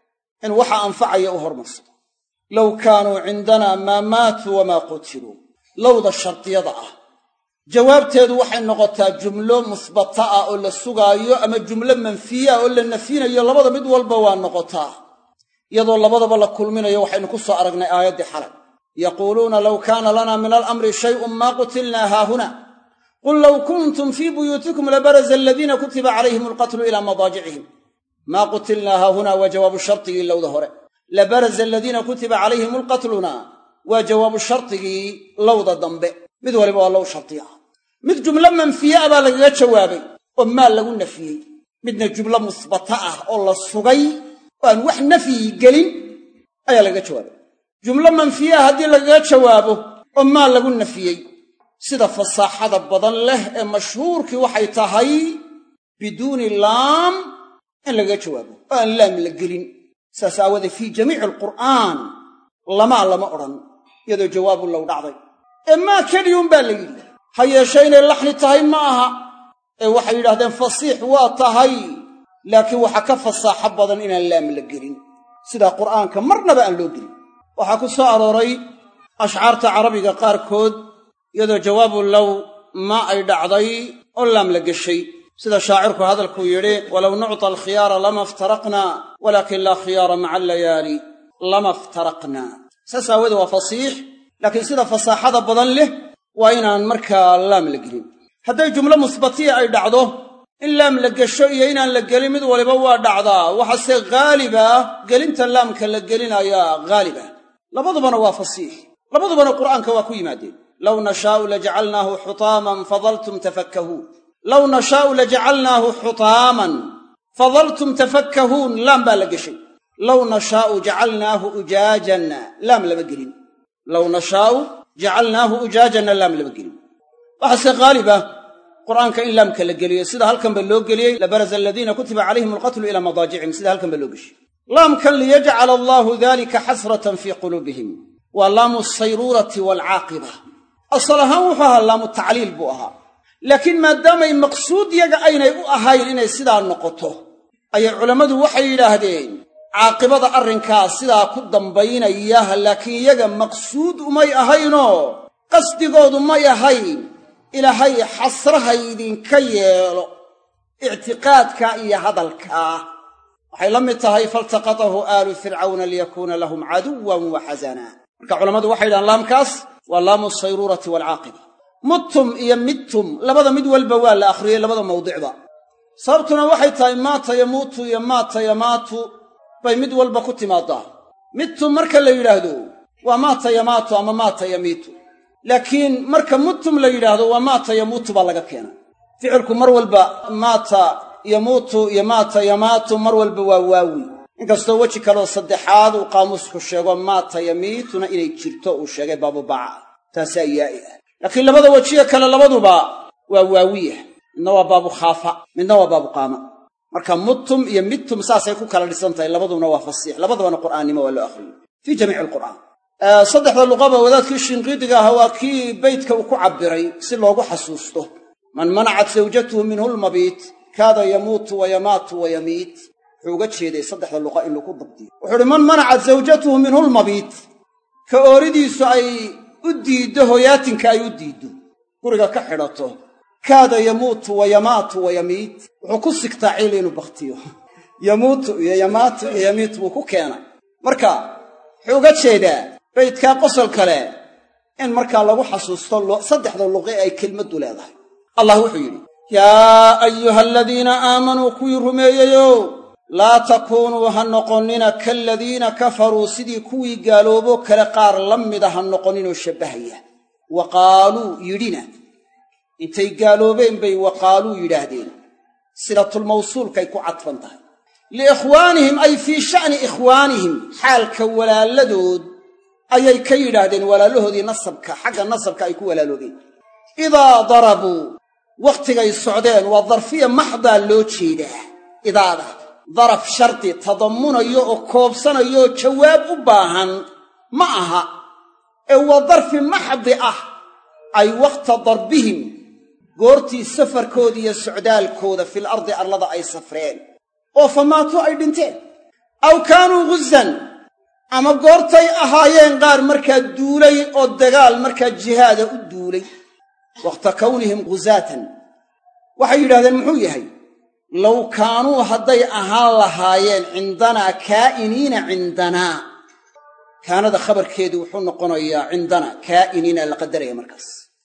in waxa anfacaya uu hormarsado low kaanuu cindanaa maa maatuu wamaa qutiluu lowda shardiyada ah jawaabteedu waxay noqotaa jumlo musbata ah oo la sugaayo ama jumlo manfiya ah oo la nafyinayo labada mid walba waa noqotaa iyadoo labadaba la kulminayo waxaynu ku soo aragnay aayaddii xalay yaquuluuna low kaana lana min alamri shay'un maa qutilnaa haahuna qul low kuntum fii buyuutikum labaraza aladiina kutiba calayhim alqatlu ilaa madaajicihim maa qutilnaa haahuna waa jawaabu shardigii lowda hore labaraza aladiina kutiba calayhim alqatluna waa jawaabu shardigii lowda dambe mid waliba waa low shardi ah mid jumlo manfiye ah baa lagaga jawaabay oo maal lagu nafiyey midna jumlo musbata ah oo la sugay oo aan wax nafyi gelin ayaa lagaga jawaabay jumlo manfiye ah haddii lagaga jawaabo oo maal lagu nafiyey sida fasaaxada badan leh ee mashhuurkii waxay tahay biduuni laam in lagaga jawaabo oo aan laam la gelin saas aawadee fii jamiici alqur'aan lamaa lama odhan iyadoo jawaabu low dhacday ee maa keliyun baa la yidhi ha yeeshe inay laxni tahay ma aha ee waxay yidhahdeen fasiix waa tahay laakiin waxa ka fasaaxo badan inaan laam la gelin sidaa qur'aanka marnaba aan loo gelin waxaa ku soo arooray ashcaarta carabiga qaarkood iyadoo jawaabu low maa ay dhacday oo laam la geshay sida shaacirku hadalkuu yidhi walow nucta alkhiyaara lama iftaraqnaa walaakin laa khiyaara maca allayaali lama iftaraqnaa saas aawoodee waa fasiix laakiin sida fasaaxada badan leh waa inaan markaa laam la gelin hadday jumlo musbatiya ay dhacdo in laam la gesho iyo inaan la gelin mid waliba waa dhacdaa waxaase haaliba gelinta laamka la gelinayaa haaliba labadubana waa fasiix labadubana qur'aanka waa ku yimaadeen low nashaa'u lajacalnaahu xutaaman fadaltum tafakkahuun low nashaa'u lajacalnaahu xutaaman fadaltum tafakkahuun laam baa la geshay low nashaa'u jacalnaahu ujaajan laam lama gelin low nashaa'u jacalnaahu ujaajanna laam lama gelin waxaase haaliba qur'aanka in laamka la geliyo sida halkanba loo geliyey labaraza aladiina kutiba calayhim alqatlu ilaa madaajicihim sida halkanba loo geshay laamkan liyajcala allaahu dalika xasratan fii quluubihim waa laamu sayruurati waalcaaqiba asal ahaan wuxuu ahaa laamu tacliil buu ahaa laakiin maadaamay maqsuud yaga aynay u ahayn inay sidaa noqoto ayay culammadu waxay yidhaahdeen caaqibada arrinkaa sidaa ku dambaynaya laakiin yaga maqsuud umay ahaynoo qasdigoodu may ahayn ilaahay xasraha idinka yeelo ictiqaadka iyo hadalkaa waxay la mid tahay faltaqatahu aalu fircawna liyakuuna lahum caduwan wa xasanaa marka culammadu waxay yidhahaan laamkaas waa laamu sayruurati waalcaaqiba muttum iyo midtum labada mid walba waa la akhriyey labada mawdicba sababtuna waxay tahay maata yamuutu iyo maata yamaatu bay mid walba ku timaadaa midtum marka la yidhaahdo waa maata yamaatu ama maata yamiitu laakiin marka muttum la yidhaahdo waa maata yamuutu baa laga keenaa ficilku mar walba maata yamuutu iyo maata yamaatu mar walba waa waawi inkastoo weji kaleo saddexaad uu qaamuusku sheego maata yamiituna inay jirto uu sheegay baabubaca taasaa yaa'i ah laakiin labada wejiye kale labaduba waa waawiyah midna waa baabu khaafa midna waa baabu qaama marka muttum iyo midtum saasay ku kala dhisan tahay labaduna waa fasiix labadabana qur'aannimo waa loo akhriyo fii jamiici alqur'aan saddexda luqaba wadaadkii shinqiidiga ahaa waa kii beydka uu ku cabbiray si loogu xasuusto man manacat zawjatuhu minhu lmabiit kaada yamuutu wa yamaatu wa yamiit wuxuu uga jeeday saddexda luqa in lagu dabdiyo wuxuu uhi man manacat zawjatuhu minhu lmabiit ka ooridiisu ay u diiddo hoyaatinka ay u diiddo guriga ka xidhato kaada yamuutu wa yamaatu wa yamiit wuxuu ku sigtaa ciil inuu bakhtiyo yamuutu iyo yamaatu iyo yamiit buu ku keenay marka wuxuu uga jeedaa baydkaa qosol kale in markaa lagu xasuusto saddexda luqe ay kelmaddu leedahay allah wuxuu yidhi yaa ayuha aladiina aamanuu kuwii rumeeyeyow laa takuunuu ha noqonnina kaaladiina kafaruu sidii kuwii gaalooboo kale qaar la mida ha noqoninoo shabbahaya wa qaaluu yidhina intay gaaloobeen bay waqaaluu yidhaahdeen silatulmawsuulkay ku cadfan tahay liikhwaanihim ay fii sha'ni ikhwaanihim xaalka walaaladood ayay ka yidhaahdeen walaalahoodii nasabka xagga nasabka ay ku walaaloobeen idaa darabuu wakhtigay socdeen waa darfiya maxdaa loo jeedaa idaada daraf shardi tadammunayo oo koobsanayo oo jawaab u baahan ma aha ee waa darfi maxdi ah ay waqta darbihim goortii safarkooda iyo socdaalkooda fil ardi arlada ay safreen oo famaatuu ay dhinteen aw kaanuu ghuzan ama goortay ahaayeen qaar markaa duulay oo dagaal markaa jihaada u duulay waqta kawnihim ghuzaatan waxay yidhahdeen muxuu yahay low kaanuu hadday ahaan lahaayeen cindanaa kaa'iniina cindanaa kaanada khabarkeedu wuxuu noqonayaa cindanaa kaa'iniina la qadaraya markaas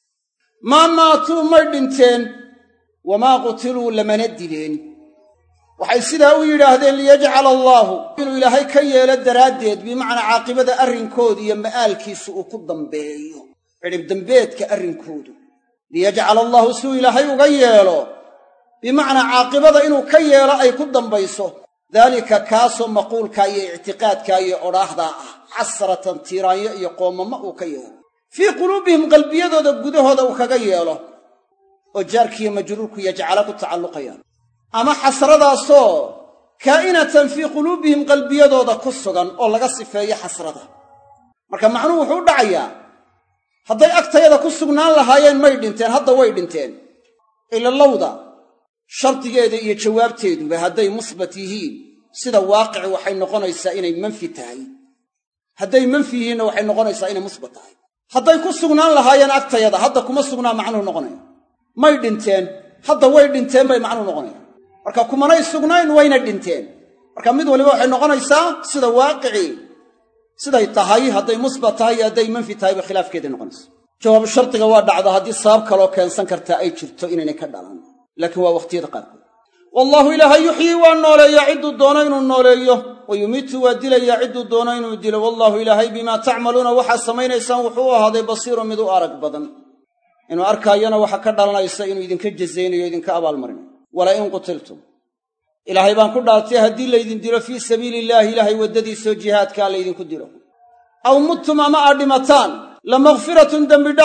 maa maatuu may dhinteen wamaa qutiluu lamana dileen waxay sidaa u yidhaahdeen liyajcala allaahu inuu ilaahay ka yeelo daraaddeed bimacnaa caaqibada arrinkooda iyo ma'aalkiisu uu ku dambeeyo cidhib dambeedka arrinkoodu liyajcala allaahu suu ilaahay uga yeelo bimacnaa caaqibada inuu ka yeelo ay ku dambayso daalika kaasoo maquulkaa iyo ictiqaadkaa iyo odhaahdaa ah xasratan tiiraanyo iyo qoomamo uu ka yeelo fii quluubihim qalbiyadooda gudahooda uu kaga yeelo oo jaarkiiyo majruurku yajcala ku tacalluqayaan ama xasradaasoo kaa'inatan fii quluubihim qalbiyadooda ku sugan oo laga sifeeyo xasrada marka macnuhu wuxuu u dhacayaa hadday agtayada ku sugnaan lahaayeen may dhinteen hadda way dhinteen ila lowda shardigeeda iyo jawaabteeduba hadday musbat yihiin sida waaqici waxay noqonaysaa inay manfi tahay hadday manfi yihiinna waxay noqonaysaa inay musbat tahay hadday ku sugnaan lahaayeen agtayada hadda kuma sugnaa macnuhu noqonaya may dhinteen hadda way dhinteen bay macnuhu noqonaya marka kumanay sugnayn wayna dhinteen marka mid waliba waxay noqonaysaa sida waaqici siday tahay hadday musbat tahay iyo hadday manfi tahay ba khilaafkeeday noqonaysa jawaabu shardiga waa dhacda haddii sabab kaloo keensan kartaa ay jirto inaynay ka dhalan laakiin waa wakhtiyada qaarkood wallaahu ilaahay yuxyii waa nooleeyaa cidduu doono inuu nooleeyo wa yumiitu waa dilayaa cidduu doono inuu dilo wallaahu ilaahay bimaa tacmaluuna waxaad samaynaysaan wuxuu u ahaaday basiirun mid u arag badan inuu arkaayana waxa ka dhalanaysa inuu idinka jazaynayo idinka abaalmarinayo wala in qutiltum ilaahay baan ku dhaartay haddii laydin dilo fii sabiili illaahi ilaahay waddadiisoo jihaadkaa laydinku dilo aw muttum ama aad dhimataan la makfiratun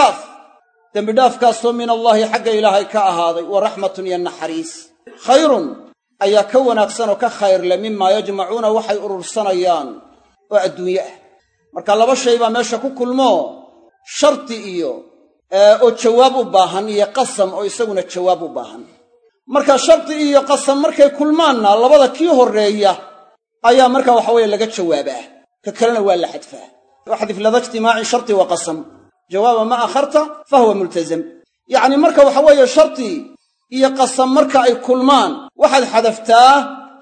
dembidhaafkaasoo min allaahi xagga ilaahay ka ahaaday wa raxmatun iyo naxariis khayrun ayaa ka wanaagsan oo ka khayrle mimaa yajmacuuna waxay urursanayaan oo adduunye ah marka laba shay baa meesha ku kulmoo shardi iyo oo jawaab u baahan iyo qasam oo isaguna jawaab u baahan marka shardi iyo qasam markay kulmaanna labada kii horreeya ayaa marka waxa weeye laga jawaabaa ka kalena waa la xadfaa waxdif lada ijtimaaci shardi wa qasam jawaaba ma akharta fa huwa multazam yacni marka waxa weeye shardi iyo qasam marka ay kulmaan waxaad xadaftaa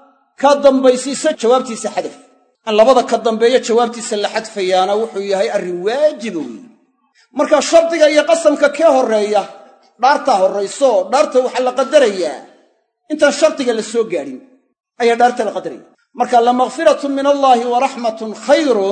ka dambaysiisa jawaabtiisa xadaf in labada ka dambeeya jawaabtiisa la xadfayaana wuxuu yahay arrin waajiba weeye marka shardiga iyo qasamka kee horreeya dhaartaa horrayso dhaarta waxaa la qadarayaa intaan shardiga la soo gaadhin ayaa dhaarta la qadaraya marka la makfiratun min allaahi wa raxmatun khayrun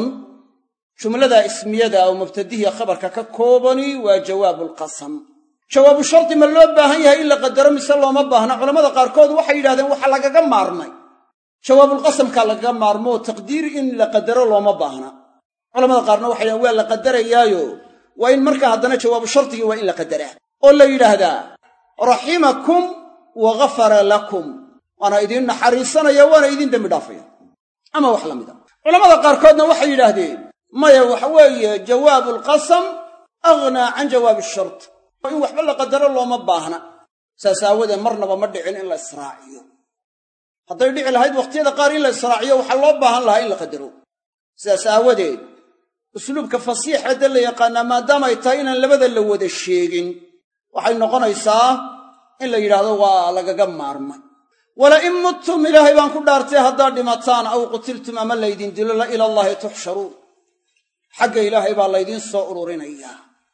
jumlada ismiyada oo mubtadihiya khabarka ka koobani waa jawaabulqasam jawaabu shardi ma loo baahan yahay in la qadaro mise looma baahna culammada qaarkood waxay yidhahdeen waxa lagaga maarmay jawaabulqasamkaa lagaga maarmo oo taqdiir in la qadaro looma baahna culamada qaarna waxay yidhahdeen waa la qadarayaayo waa in markaa haddana jawaabu shardigii waa in la qadaraa oo la yidhaahdaa raximakum wa ghafara lakum waana idiin naxariisanaya waana idiin dembi dhaafaya ama wax la mida culamada qaarkoodna waxay yidhaahdeen maya waxa weeye jawaabulqasam aghnaa can jawaabi shart in waxba la qadaro looma baahna saas aawadeed marnaba ma dhicin in la israaciyo hadday dhici lahayd wakhtiyada qaar in la israaciyo waxaa loo baahan lahaa in la qadaro sidaas aawadeed usluubka fasiixeeda la yaqaanaa maadaama ay tahay inaan labada la wada sheegin waxay noqonaysaa in la yidhaahdo waa lagaga maarmay wala in muttum ilaahay baan ku dhaartay haddaad dhimataan aw qutiltum ama laydin dilo la ilallaahi tuxsharuun xagga ilaahay baa laydiin soo ururinayaa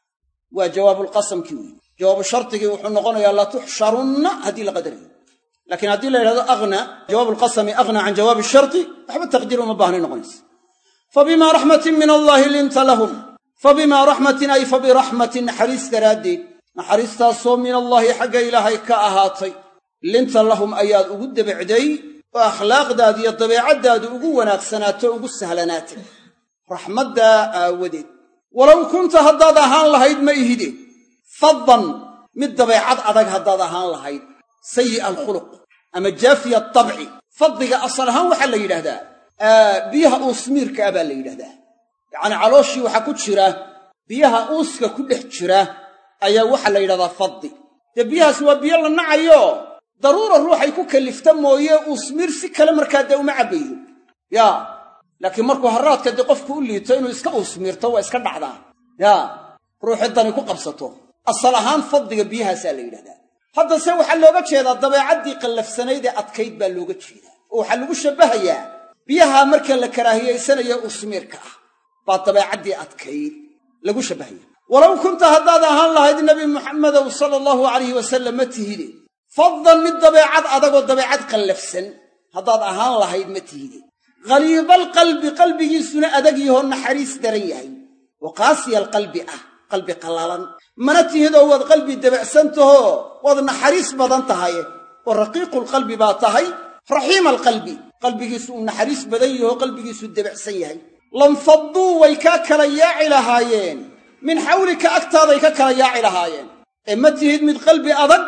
waa jawaabulqasamkii weeye jawaabu shardigii wuxuu noqonayaa la tuxsharunna haddii la qadarayo laakiin haddii la yidhahdo aghnaa jawaabulqasami aghnaa can jawaabi shardi waxba taqdiir uma baahnay noqonaysa fabimaa raxmatin min allaahi linta lahum fabimaa raxmatin ay fabiraxmatin naxariis daraaddeed naxariistaasoo min allaahi xagga ilaahay ka ahaatay linta lahum ayaad ugu debecday oo akhlaaqdaadi iyo dabeecaddaadu ugu wanaagsanaato ugu sahlanaatay raxmaddaa aawadeed walow kunta haddaad ahaan lahayd ma ihide faddan mid dabeecad adag haddaad ahaan lahayd sayi'a alkhuluq ama jaafiya atabci faddiga asal ahaan waxaa la yidhaahdaa biyaha uusmiirka ah baa la yidhahdaa yacnii calooshii waxaa ku jira biyaha uuska ku dhex jira ayaa waxaa la yidhahdaa faddi dee biyahaas waa biyo la nacayo daruura ruuxay ku kallifta mooye uusmiir si kale markaa dee uma cabbayo yaa laakiin markuu harraadka dee qofku u liito inuu iska uusmiirto waa iska dhacdaa yaa ruuxiddani ku qabsato asal ahaan faddiga biyahaasaa la yidhahdaa haddase waxaa looga jeedaa dabeecaddii qallafsanayd ee adkayd baa looga jeedaa oo waxaa lagu shabbahayaa biyaha marka la karaahiyaysanayo uusmiirka ah baa dabeecaddii adkayd lagu shabbahaya walow kunta haddaad ahaan lahayd nebi muxammedow sala allahu calayhi wasallam ma tihide faddan mid dabeecad adagoo dabeecad qallafsan haddaad ahaan lahayd ma tihide ghaliidaalqalbi qalbigiisuna adag yahoo naxariis daran yahay wa qaasiya alqalbi ah qalbi qallalan mana tihidoo waad qalbi debacsantaho waad naxariis badan tahay oo raqiiqulqalbi baa tahay raxiima alqalbi qalbigiisu uu naxariis badan yahoo qalbigiisu debacsan yahay lanfadduu way kaa kala yaaci lahaayeen min xawlika agtaaday ka kala yaaci lahaayeen ee ma tihid mid qalbi adag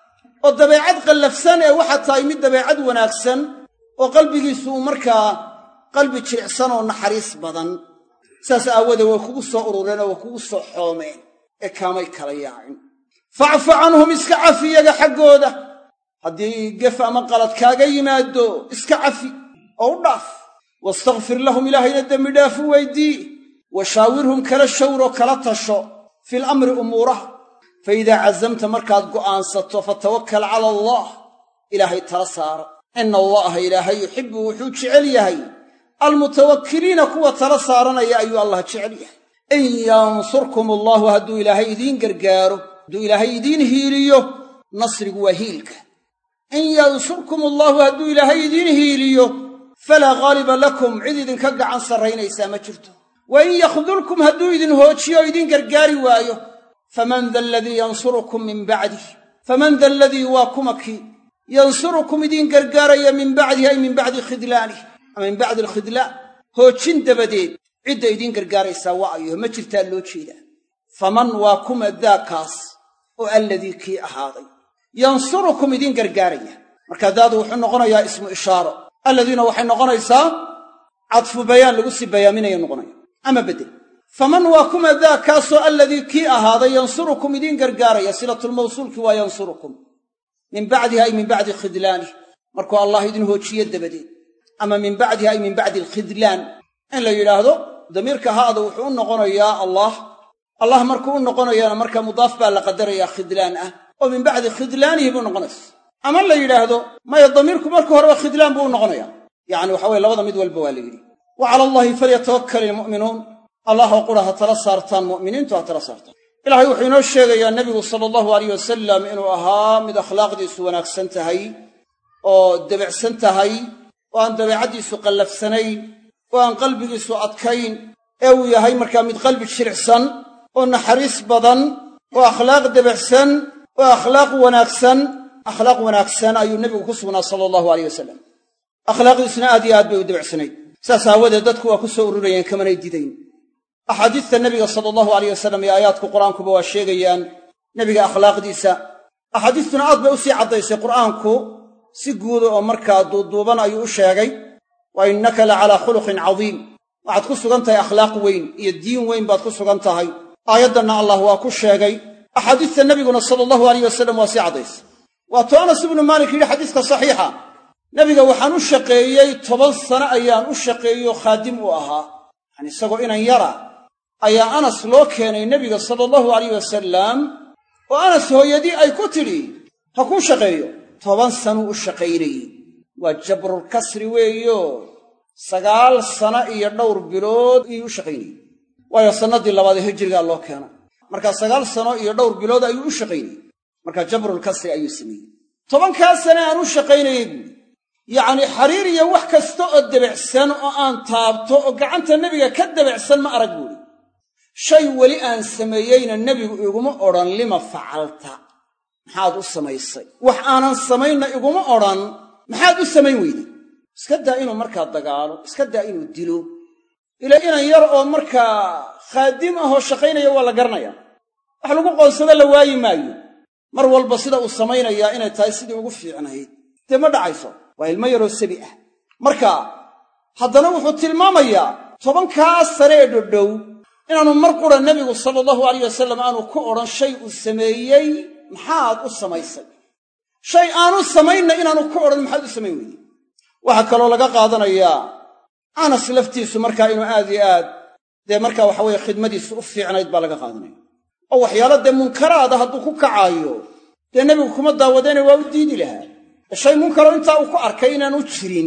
oo dabeecad qallafsan ee waxaad tahay mid dabeecad wanaagsan oo qalbigiisu uu markaa qalbi jilicsan oo naxariis badan saas aawadee way kugu soo urureen oo way kugu soo xoomeen ee kaamay kala yaacin facfu canhum iska cafi iyaga xaggooda haddii gef ama qalad kaaga yimaado iska cafi oo u dhaaf wastakfir lahum ilaahayna dembi dhaafu weydii wa shaawirhum kala shawroo kala tasho fil amri umuuraha fa idaa cazamta markaad go'aansato fatawakkal cala allah ilaahay tala saara ina allaha ilaahay yuxibbu wuxuu jecel yahay almutawakkiliina kuwa tala saaranaya ayuu allah jecel yahay in yansurkum allahu hadduu ilaahay idiin gargaaro hadduu ilaahay idiin hiiliyo nasrigu waa hiilka in yansurkum allahu hadduu ilaahay idiin hiiliyo falaa ghaaliba lakum cid idinka gacan sarraynaysaa ma jirto wa in yakhdulkum hadduu idin hoojiyo o idiin gargaari waayo faman da aladii yansurukum min bacdih faman da aladii waa kuma kii yansurukum idiin gargaaraya min bacdihi ay min bacdi khidlaanih ama min bacdi alkhidlaan hoojin dabadeed cidda idiin gargaaraysaa waa ayo ma jirtaa loo jeedaa faman waa kuma daakaas oo alladii kii ahaaday yansurukum idiin gargaaraya markaa daadu wuxuu noqonayaa ismu ishaaro alladiina waxay noqonaysaa cadfu bayaan lagu sii bayaaminaya noqonaya ama beddel faman waa kuma daakaasoo alladii kii ahaaday yansurukum idiin gargaaraya silatulmawsuulkii waa yansurukum min bacdihi ay min bacdi khidlaanih markuu allah idin hoojiye dabadeed ama min bacdihi ay min bacdi alkhidlaan in la yidhaahdo damiirka haada wuxuu u noqonayaa allah markuu u noqonayaana markaa mudaaf baa la qadarayaa khidlaan ah oo min bacdi khidlaanihi buu noqonaysa ama la yidhaahdo maya damiirku marka horeba khidlaan buu u noqonaya yacni waxa weye labada mid walba waa la yidhi wa cala allahi falyatawakkal ilmu'minuun allah oo qura ha tala saartaan mu'miniintu ha tala saartaan ilaahay wuxuu inoo sheegayaa nebigu sala allahu alayh wasalam inuu ahaa mid akhlaaqdiisu wanaagsan tahay oo debicsan tahay oo aan dabeecaddiisu qallafsanayn oo aan qalbigiisu adkayn ee uu yahay markaa mid qalbi jiricsan oo naxariis badan oo akhlaaq debicsan oo akhlaaq wanaagsan ayuu nebigu ku sugnaa sala allahu alayh wasalam akhlaaqdiisuna aad iyo aad bay u debicsanayd saas aawadeed dadku waa ku soo ururayeen kamanay didayn axaadiista nebiga sala allahu alayh wasalam iyo aayaadku qur'aankuba waa sheegayaan nebiga akhlaaqdiisa axaadiistuna aad bay u sii caddaysay qur'aanku si guuda oo markaa duuduuban ayuu u sheegay wa innaka la calaa khuluqin cadiim waxaad ku sugan tahay akhlaaq weyn iyo diin weyn baad ku sugan tahay aayaddanna allah waa ku sheegay axaadiista nebiguna sala allahu alayh wasalam waa sii caddaysay waatuu anas ibnu maalik yidhi xadiiska saxiixa nebiga waxaan u shaqeeyey 10 sano ayaan u shaqeeyeyo khaadim u ahaa yani isagoo inan yara ayaa anas loo keenay nebiga sala allahu alayh wasalam oo anas hooyadii ay ku tidhi ha kuu shaqeeyo 10 sanuu u shaqaynayey waa jabrulkasri weeyo 9 sano iyo dhowr bilood ayuu u shaqaynayey waayo sannaddii labaad ee hijrigaa loo keenay markaa 9 sano iyo dhowr bilood ayuu u shaqaynayey markaa jabrulkasri ayuu sameeyey 10kaa sane aan u shaqaynayey buuri yacnii xariir iyo wax kasta oo debicsan oo aan taabto oo gacanta nebiga ka debicsan ma arag buuri shay weli aan sameeyeyna nebigu iguma odhan lima facalta maxaad u samaysay wax aanan samaynna iguma odhan maxaad u samayn weyday iska daa inuu markaa dagaalo iska daa inuu dilo ilaa inan yar oo markaa khaadim ahoo shaqaynaya waa la garanayaa wax lagu qoonsado la waayi maayo mar walba sida uu samaynayaa inay tahay sidii ugu fiicnayd dee ma dhacayso waa ilmo yaroo sabi ah marka haddana wuxuu tilmaamayaa 10 sane ee dhodhow inaanu mar qura nebigu sala allahu alayh wasalam aanu ku odhan shay uu sameeyey maxaad u samaysay shay aanu samaynna inaanu ku odhan maxaad u samayn weyday waxaa kaloo laga qaadanayaa anas laftiisu markaa inuu aad iyo aad dee markaa waxa weeye khidmadiisu u fiicnayd baa laga qaadanaya oo waxyaalo dee munkaraada hadduu ku kacaayo dee nebigu kuma daawadayna waa u diidi lahaa shay munkaroo intaa uu ku arkay inaanu jirin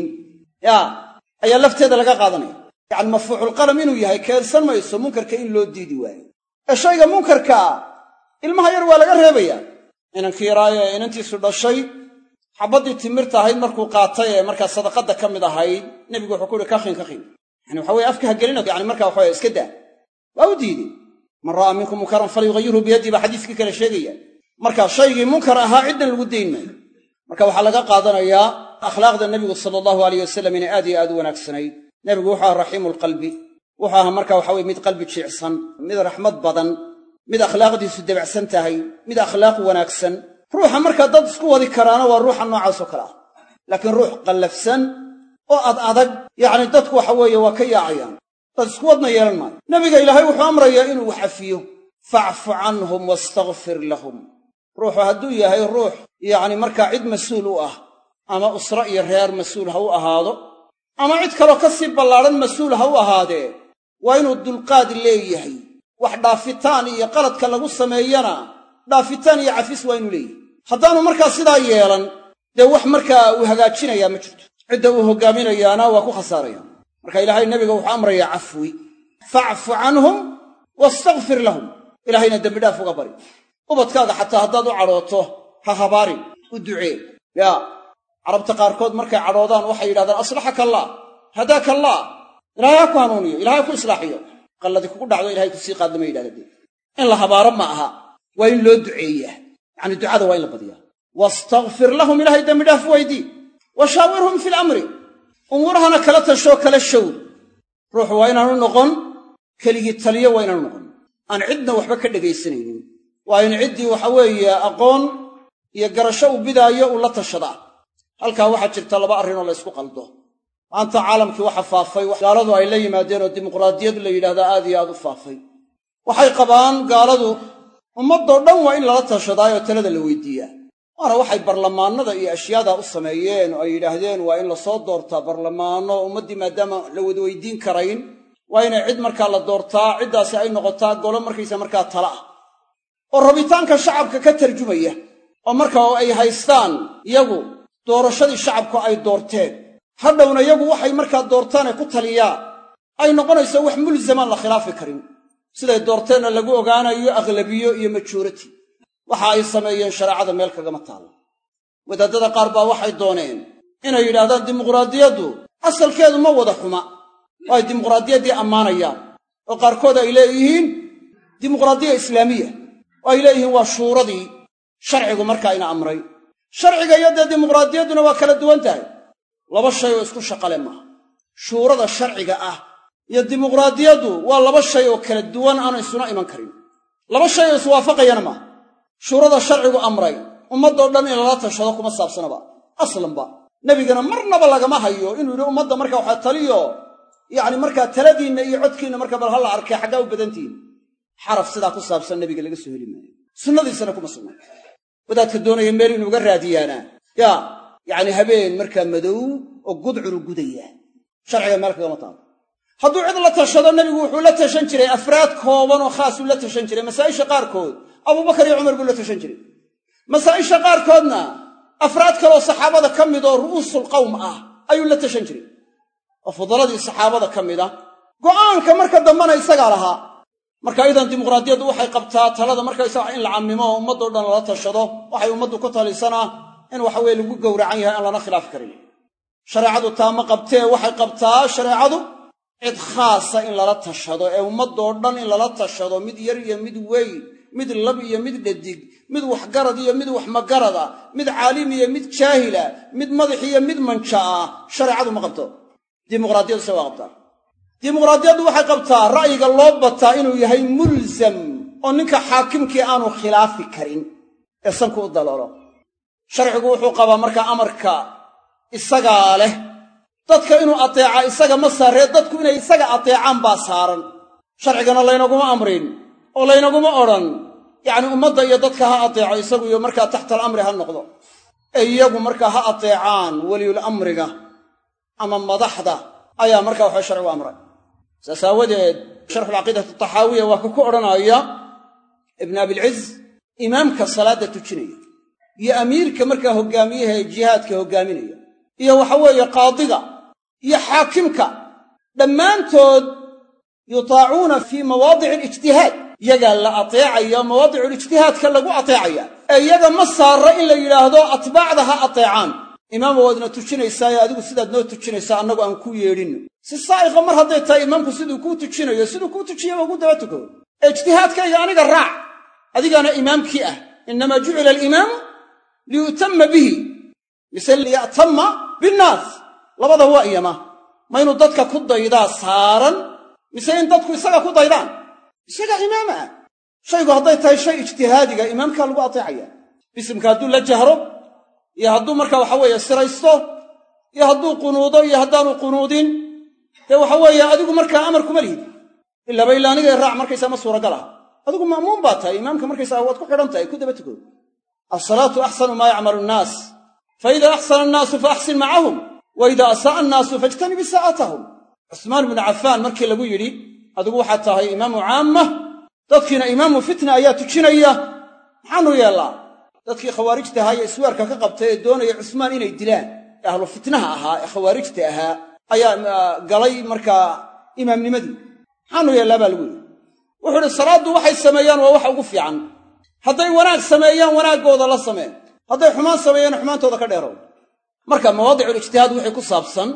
ayaa lafteeda laga qaadanaya yacni marfuuculqalam inuu yahay keensan mayso munkarka in loo diidi waayo ee shayga munkarkaa ilmaha yar waa laga reebayaa inankii yaraaye inantiisu dhashay xabaddii timirta ahayd markuu qaatay ee markaa sadaqadda ka mid ahayd nebigu wuxuu ku uhi kakhin yani waxa weye afka ha gelina yani markaa waxaweye iska daa waa u diidey man ra'aa minkum munkaran falyughayyirhu biyadii baa xadiiskii kale sheegaya marka shaygii munkar ahaa ciddan lagu dayn maayo marka waxaa laga qaadanayaa akhlaaqda nebigu sala allahu alayh wasalam inay aad iyo aad u wanaagsanayd nebigu wuxuu aha raxiimulqalbi wuxuu ahaa marka waxa weye mid qalbi jiicsan mid raxmad badan mid akhlaaqdiisu debacsan tahay mid akhlaaq wanaagsan ruuxa markaa dad isku wadi karaana waa ruuxa noocaasoo kale ah laakiin ruux qallafsan oo adag yacni dadku waxa weeye waa ka yaacayaan dad isku wadna yeelan maayo nebiga ilaahay wuxuu amrayaa inuu wax cafiyo facfu canhum wastakfir lahum ruuxu hadduu yahay ruux yacni markaa cid mas-uul u ah ama usro iyo reer mas-uul ha u ahaado ama cid kaloo ka sii ballaadhan mas-uul ha u ahaadee waa inuu dulqaad leeyahay wax dhaafitaan iyo qaladka lagu sameeyana dhaafitaan iyo cafis waa inuu leeyahay haddaanu markaa sidaa yeelan dee wax markaa uu hagaajinayaa ma jirto cidda uu hoggaaminayaana waa ku khasaaraya marka ilaahay nebiga wuxuu amrayaa cafwi facfu canhum wastakfir lahum ilaahayna dembidhaaf uga bari ubadkaaga xataa haddaad u cadhooto ha habaarin u ducee carabta qaarkood markay cadhoodaan waxay yidhahdaan aslaxaka allah hadaaka allah ilaahay ha ku hanuuniyo ilahay ha ku islaaxiyo qalladii kugu dhacdo ilahay ku sii qaadlama yidhahdee in la habaaro ma aha waa in loo duceeyaa yacni ducada waa in la badiyaa wastakfir lahum ilaahay dembidhaaf weydii wa shaawirhum fi lamri umuurahana kala tashoo kala shawr ruuxu waa inaanu noqon keligii taliyo waa inaanu noqon aan cidna waxba ka dhegaysanaynin waa in ciddii waxa weeye aqoon iyo garasho u bidaayo uu la tashadaa halkaa waxaa jirta 2 arrinoo la ysku qaldo maanta caalamkii waxa faafay gaaladu ay la yimaadeen oo dimuqraadiyadu la yidhahdaa aad iyo aad u faafay waxay qabaan gaaladu ummaddoo dhan waa in lala tashadaayoo talada la weydiiyaa waana waxay barlamaanada iyo ashyaadaa u sameeyeen oo ay yidhaahdeen waa in la soo doortaa barlamaano ummaddii maadaama la wada weydiin karayn waa inay cid markaa la doortaa ciddaasi ay noqotaa golo markaysa markaa tala ah oo rabitaanka shacabka ka tarjumaya oo markaa ay haystaan iyagu doorashadii shacabku ay doorteen hadhowna iyagu waxay markaa doortaan ee ku taliyaan ay noqonayso wax mulzamaan la khilaafi karin siday doorteenna lagu ogaanayo aghlabiyo iyo majority waxa ay sameeyeen shareecada meel kagama taalo wadaadada qaar baa waxay dooneen inay yidhaahdaan dimuqraadiyaddu asalkeedu ma wada xuma oo ay dimuqraadiyaddii ammaanayaan oo qaarkood ay leeyihiin dimuqraadiya islaamiya oo ay leeyihiin waa shuuradii sharcigu markaa ina amray sharciga iyo dee dimuqraadiyadduna waa kala duwan tahay 2 shay oo isku shaqale maaha shuurada sharciga ah iyo dimuqraadiyaddu waa 2 shay oo kala duwan aan isuna iman karin 2 shay oo iswaafaqayana maaha shuurada sharcigu amray ummaddoo dhan in lala tashado kuma saabsanaba aslanba nebigana marnaba lagama hayo inuu yidhi ummadda markaa waxaa taliyo yacni markaa taladiinna iyo codkiinna marka bal ha la arkay xaggaa u badantihin xaraf sidaa ku saabsan nebiga laga soo heli maayo sunnadiisana kuma sugnay wadaadka doonaya meel inuu uga raadiyaana yacni habeen markaa madow oo gudcuru gudaya sharciga meel kagama taalo hadduu cid la tashado nebigu wuxuu la tashan jiray afraad kooban oo khaasuu la tashan jiray masaa'isha qaarkood abubakar iyo cumar buu la tashan jiray masaa'isha qaarkoodna afraad kaleoo saxaabada ka mid oo ru'uusul qawm ah ayuu la tashan jiray oo fudaladii saxaabada ka mid ah go'aanka marka dambena isagaa lahaa marka idan dimuqraadiyaddu waxay qabtaa talada markaysaga in la cammimo oo ummaddoo dhan lala tashado waxay ummaddu ku talisanaa in waxa weye lagu gowracan yahay aan lana khilaafi karin shareecadu taa ma qabtee waxay qabtaa shareecadu cid khaasa in lala tashado ee ummadoo dhan in lala tashado mid yar iyo mid weyn mid lab iyo mid dhadig mid waxgarad iyo mid waxmagarada mid caalim iyo mid jaahila mid madax iyo mid manja ah shareecadu ma qabto dimuqraadiyadu se waa qabtaa dimuqraadiyadu waxay qabtaa ra'yiga loo bataa inuu yahay mulzam oo ninka xaakimkii aanu khilaafi karin ee sanku u daloolo sharcigu wuxuu qabaa markaa amarka isagaa leh dadka inuu ateeca isaga ma saaree dadku inay isaga ateecaan baa saaran sharcigana laynaguma amrin oo laynaguma odhan yacni ummadda iyo dadka ha ateeco isagu iyo markaa taxta alamri ha noqdo ee iyagu markaa ha ateecaan weliyul amriga ama madaxda ayaa markaa waxaa sharcigu amray saas aawadeed sharxulcaqiidati taxaawiya waa ka ku odhanaya ibn abilciz imaamka salaadda tujinaya iyo amiirka markaa hoggaamiyaha ee jihaadka hoggaaminaya iyo waxa weeye qaadiga iyo xaakimka dhammaantood yutaacuuna fii mawaadici alijtihaad iyagaa la ateecaya mawaadiculijtihaadka lagu ateecaya ee iyaga ma saarra in la yidhaahdo atbaacda ha ateecaan imaam waadna tujinaysaaye adigu sidaad noo tujinaysaa annagu aan ku yeedhinno si saa'iqa mar hadday tahay imaamku siduu kuu tujinayo siduu kuu tujiyaba ugu daba tuko ee ijtihaadkayga aniga raac adigaana imaamkii ah innamaa jucila alimaamu liyu'tamma bihi mise liya'tamma binnaas labada waa iyama ma inuu dadka ku daydaa saaran mise in dadku isaga ku daydaan isagaa imaama ah shaygu hadday tahay shay ijtihaadiga imaamkaa lagu ateecaya bisimka hadduu la jahro iyo hadduu markaa waxa weeye siraysto iyo hadduu qunuudo iyo haddaanu qunuudin dee waxa weeye adigu markaa amar kuma lihid ilaaba ilaa anigay raac markaysaa ma suuragal aha adigu ma'muum baa tahay imaamka markaysaa waad ku xidhan tahay ku daba tuko alsalaatu axsanu maa yacmalu nnaas fa idaa axsana annaasu fa axsin macahum wa idaa asaa'a annaasu fajtanib isaa'atahum cusmaan ibnu cafaan markii lagu yidhi adigu waxaad tahay imaamu caamma dadkiina imaamu fitna ayaa tujinaya maxaanu yeellaa dadkii khawaarijta ahaa ee iswaarka ka qabtay ee doonaya cusmaan inay dilaan ee ahlu fitnaha ahaa ee khawaarijta ahaa ayaa galay markaa imaamnimadii maxaanu yeellaa baa lagu yidhi wuxuu idhi salaaddu waxay sameeyaan waa waxa ugu fiican hadday wanaag sameeyaan wanaaggooda la sameen hadday xumaan sameeyaan xumaantooda ka dheerow marka mawaadiculijtihaad wixii ku saabsan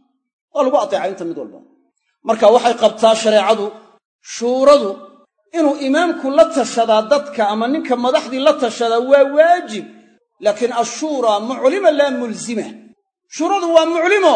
waa lagu ateeca inta mid walba marka waxay qabtaa shareecadu shuuradu inuu imaamku la tashadaa dadka ama ninka madaxdii la tashadaa waa waajib laakiin ashuuraa muclima laa mulzima shuuradu waa muclimo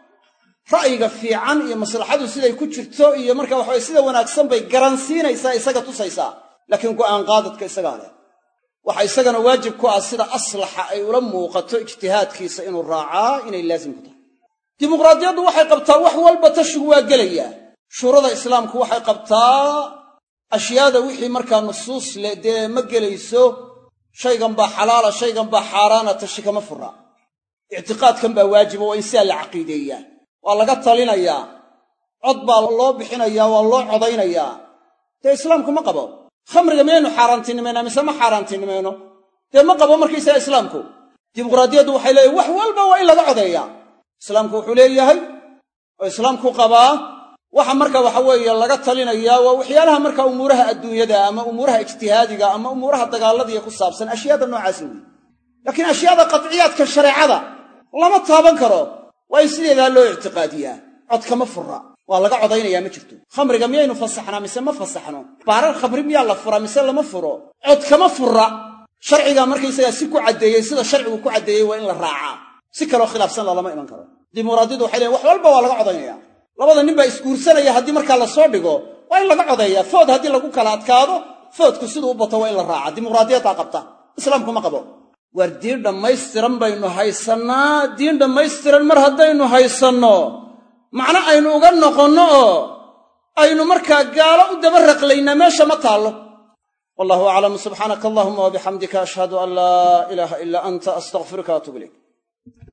ra'yiga fiican iyo maslaxadu siday ku jirto iyo marka waxaway sida wanaagsan bay garansiinaysaa isaga tusaysaa laakiin go'aan qaadadka isagaa leh waxa isagana waajib ku ah sida aslaxa ay ula muuqato ijtihaadkiisa inuu raacaa inay laazim ku tahay dimuqraadiyaddu waxay qabtaa wax walba tashigu waa gelayaa shuurada islaamku waxay qabtaa ashyaada wixii markaa nusuus leh dee ma gelayso shaygan baa xalaala shaygan baa xaaraana tashi kama fura ictiqaadkan baa waajiba waa in sidaa la caqiideeyaa waa laga talinayaa cod baa loo bixinayaa waa loo codaynayaa dee islaamku ma qabo khamriga miyaynu xaaraantinimaynaa mise ma xaaraantinimayno dee ma qabo markaysaga islaamku dimuqraadiyaddu waxay leeyahay wax walba waa in laga codeeyaa islaamku wuxuu leeyahay oo islaamku qabaa waxa marka waxa weeye laga talinayaa waa waxyaalaha marka umuuraha adduunyada ama umuuraha ijtihaadiga ama umuuraha dagaaladiiya ku saabsan ashyaada noocaasi weeye laakiin ashyaada qadciyaadka shareecada lama taaban karo waa in sideedaa loo ictiqaadiyaa cod kama fura waa laga codaynayaa ma jirto khamriga miyaynu fasaxnaa mise ma fasaxno baarar khamri miyaa la furaa mise lama furo cod kama fura sharcigaa markaysagaa si ku caddeeyey sida sharcigu ku caddeeyey waa in la raacaa si kaloo khilaafsan lalama iman karo dimuqraadiyadu waxay leeyiin wax walba waa laga codaynaya labada nin baa isguursanaya haddii markaa la soo dhigo waa in laga codeeyaa food haddii lagu kala adkaado foodku siduu u bato waa in la raaca dimuqraadiyaddaa qabta islaamku ma qabo waar diin dhammaystiran baynu haysannaa diin dhammaystiran mar haddaynu haysanno macno aynu uga noqonno oo aynu markaa gaalo u daba raqlaynaa meesha ma taallo wallahu aclam subxaanaka allahuma wabixamdika ashhadu an laa ilaaha ilaa anta astaqfiruka waatuub ilayk